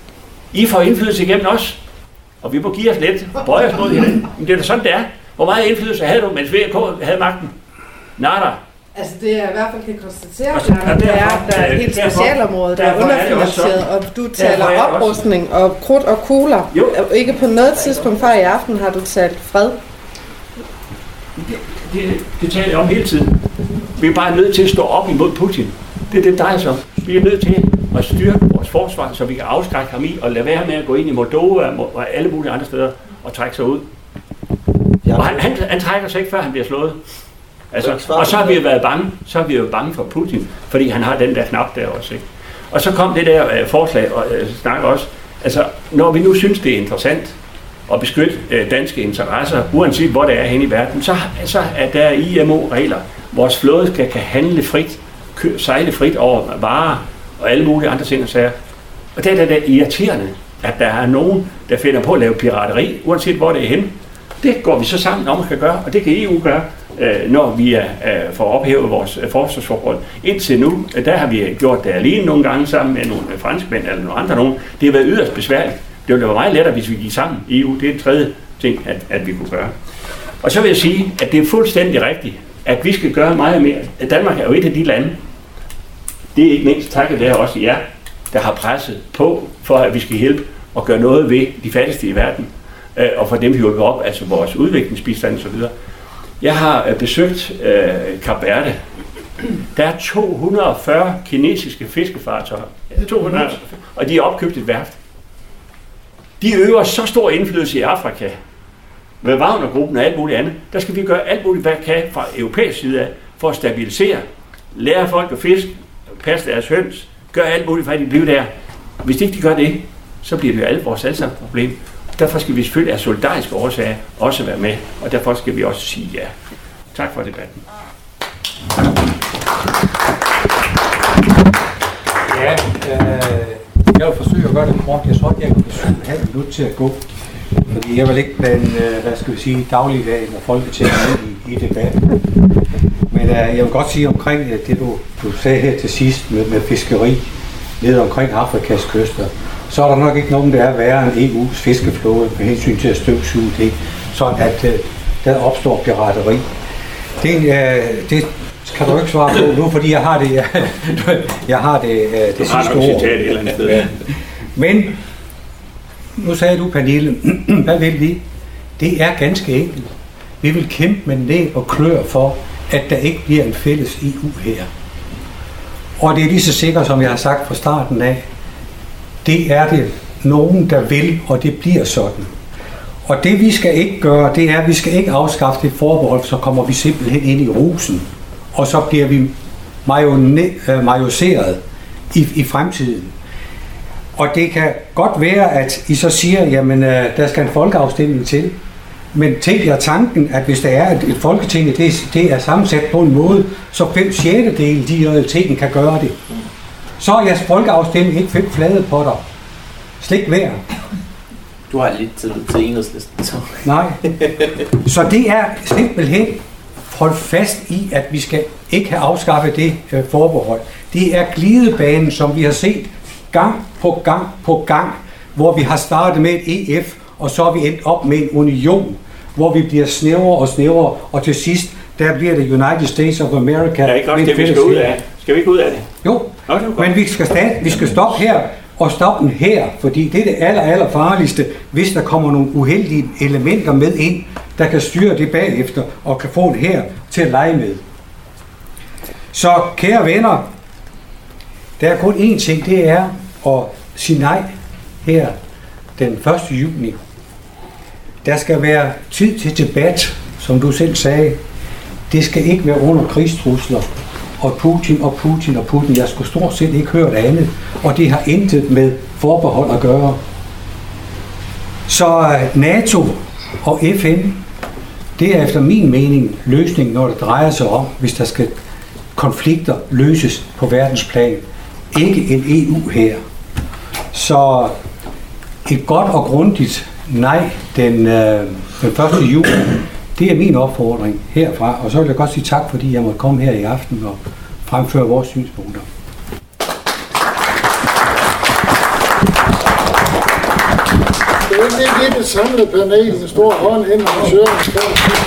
I får indflydelse igennem os, og vi må give os lidt og bøje os mod hinanden. Men det er da sådan, det er. Hvor meget indflydelse havde du, mens V K havde magten? Nada. Altså det jeg i hvert fald kan konstatere, så, der, det er, at der er et helt specialområde, der er underfinansieret, og du taler oprustning og krudt og kugler. Jo. Ikke på noget tidspunkt før i aften har du talt fred. Det, det, det taler jeg om hele tiden. Vi er bare nødt til at stå op imod Putin. Det er det, der er så. Vi er nødt til at styrke vores forsvar, så vi kan afskrække ham i og lade være med at gå ind i Moldova og alle mulige andre steder og trække sig ud. Og han, han, han trækker sig ikke, før han bliver slået. Altså, og så har vi jo været bange, så har vi jo bange for Putin, fordi han har den der knap der også, ikke? Og så kom det der uh, forslag og uh, snakker også, altså når vi nu synes det er interessant at beskytte uh, danske interesser, uanset hvor det er henne i verden, så, så er der I M O-regler. Vores flåde skal kan handle frit, kø, sejle frit over varer og alle mulige andre ting og sager. Og det er da irriterende, at der er nogen, der finder på at lave pirateri, uanset hvor det er henne. Det går vi så sammen om at kan gøre, og det kan E U gøre, når vi er for at ophæve vores forsvarsforhold. Indtil nu, der har vi gjort det alene nogle gange sammen med nogle franskmænd eller nogle andre nogen. Det har været yderst besværligt. Det ville være meget lettere, hvis vi gik sammen i E U. Det er en tredje ting, at, at vi kunne gøre. Og så vil jeg sige, at det er fuldstændig rigtigt, at vi skal gøre meget mere. Danmark er jo et af de lande, det er ikke mindst takket være også jer, der har presset på, for at vi skal hjælpe og gøre noget ved de fattigste i verden, og for dem vi hjælper op, altså vores udviklingsbistand og så videre. Jeg har besøgt øh, Kap Verde. Der er to hundrede og fyrre kinesiske fiskefartøjer, to hundrede, og de er opkøbt et værft. De øver så stor indflydelse i Afrika, med Wagner-gruppen og alt muligt andet. Der skal vi gøre alt muligt, hvad vi kan fra europæisk side af, for at stabilisere, lære folk at fiske, passe deres høns, gøre alt muligt, for at de bliver der. Hvis ikke de gør det, så bliver det jo alle vores allesammen problem. Derfor skal vi selvfølgelig af solidariske årsager også være med, og derfor skal vi også sige ja. Tak for debatten. Ja, øh, jeg vil forsøge at gøre det kort. Jeg tror ikke, jeg kan forsøge at have et minut til at gå. Fordi jeg vil ikke blande, hvad skal vi sige, dagligdagen og Folketinget i, i debatten. Men øh, jeg vil godt sige omkring det, du, du sagde her til sidst med, med fiskeri nede omkring Afrikas kyster. så er der nok ikke nogen, der er værre end E U's fiskeflåde med hensyn til at støvsuge det, sådan at øh, der opstår pirateri. Det, øh, det kan du ikke svare på nu, fordi jeg har det, jeg, jeg har det, øh, det du sidste har ord. citat et eller andet sted. Ja. Men, nu sagde du, Pernille, hvad vil vi? Det er ganske enkelt. Vi vil kæmpe med næb og klør for, at der ikke bliver en fælles E U her. Og det er lige så sikkert, som jeg har sagt fra starten af, det er det nogen, der vil, og det bliver sådan. Og det vi skal ikke gøre, det er, at vi skal ikke afskaffe det forbehold, så kommer vi simpelthen ind i rusen, og så bliver vi majoriseret i, i fremtiden. Og det kan godt være, at I så siger, jamen der skal en folkeafstemning til. Men tænk jer tanken, at hvis der er et, et folketing, det, det er sammensat på en måde, så fem sjettedele de i realiteten kan gøre det. Så er jeres folkeafstemning ikke fem flade potter. Slik værd. Du har lidt til, til enhedslisten, så. Nej. Så det er simpelthen holdt fast i, at vi skal ikke have afskaffet det øh, forbehold. Det er glidebanen, som vi har set gang på gang på gang, hvor vi har startet med et E F, og så er vi endt op med en union, hvor vi bliver snævrere og snævrere, og til sidst, der bliver det United States of America. Er det ikke også det, vi skal ud af? Skal vi ikke ud af det? Jo, okay, men vi skal, stadig, vi skal stoppe her, og stoppe den her, fordi det er det aller, aller farligste, hvis der kommer nogle uheldige elementer med ind, der kan styre det bagefter, og kan få en her til at lege med. Så kære venner, der er kun én ting, det er at sige nej her den første juni. Der skal være tid til debat, som du selv sagde. Det skal ikke være under krigstrusler. Og Putin og Putin og Putin. Jeg skulle stort set ikke høre det andet. Og det har intet med forbehold at gøre. Så NATO og F N, det er efter min mening løsning, når det drejer sig om, hvis der skal konflikter løses på verdensplan. Ikke en E U her. Så et godt og grundigt nej den, øh, den første juli, det er min opfordring herfra. Og så vil jeg godt sige tak, fordi jeg måtte komme her i aften og fremføre vores synspunkter. Det er ikke lige det samlede panel, en stor hånd ind og søger.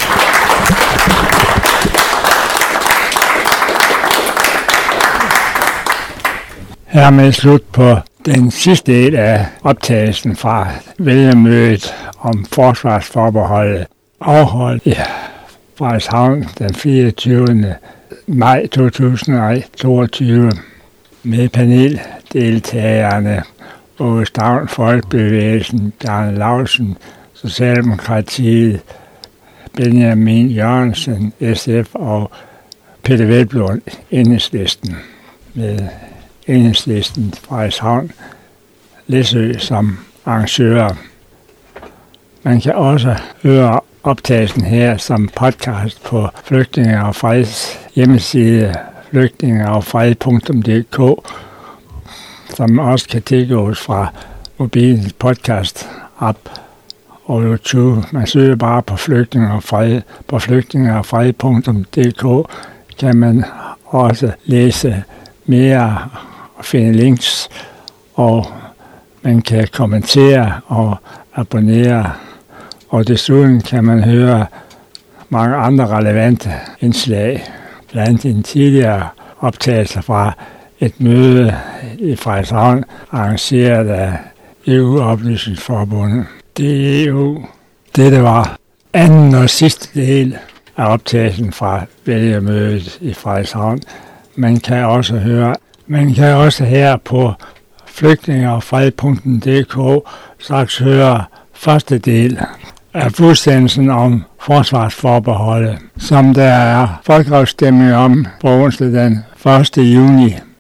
Hermed slut på den sidste del af optagelsen fra vælgermødet om forsvarsforbeholdet afholdt i Frederikshavn den fireogtyvende maj to tusind og toogtyve med paneldeltagerne Åge Stavn, Folkebevægelsen, Bjarne Laustsen, Socialdemokratiet, Benjamin Jørgensen, S F og Peter Velblom, Enhedslisten, med Enhedslisten Frederikshavn Læsø som arrangører. Man kan også høre optagelsen her som podcast på Flygtninge og Freds hjemmeside flygtninge og fred punktum d k, som også kan tilgås fra mobilens podcast app og YouTube. Man søger bare på Flygtninge og Fred. På flygtninge og fred punktum d k kan man også læse mere og finde links, og man kan kommentere og abonnere. Og desuden kan man høre mange andre relevante indslag, blandt en tidligere optagelse fra et møde i Frederikshavn, arrangeret af E U-oplysningsforbundet. Det er E U. Dette var anden og sidste del af optagelsen fra vælgermødet i Frederikshavn. Man kan også høre, man kan også her på flygtninge og fred punktum d k straks høre første del af udsendelsen om forsvarsforbeholdet, som der er folkeafstemning om på onsdag den første juni.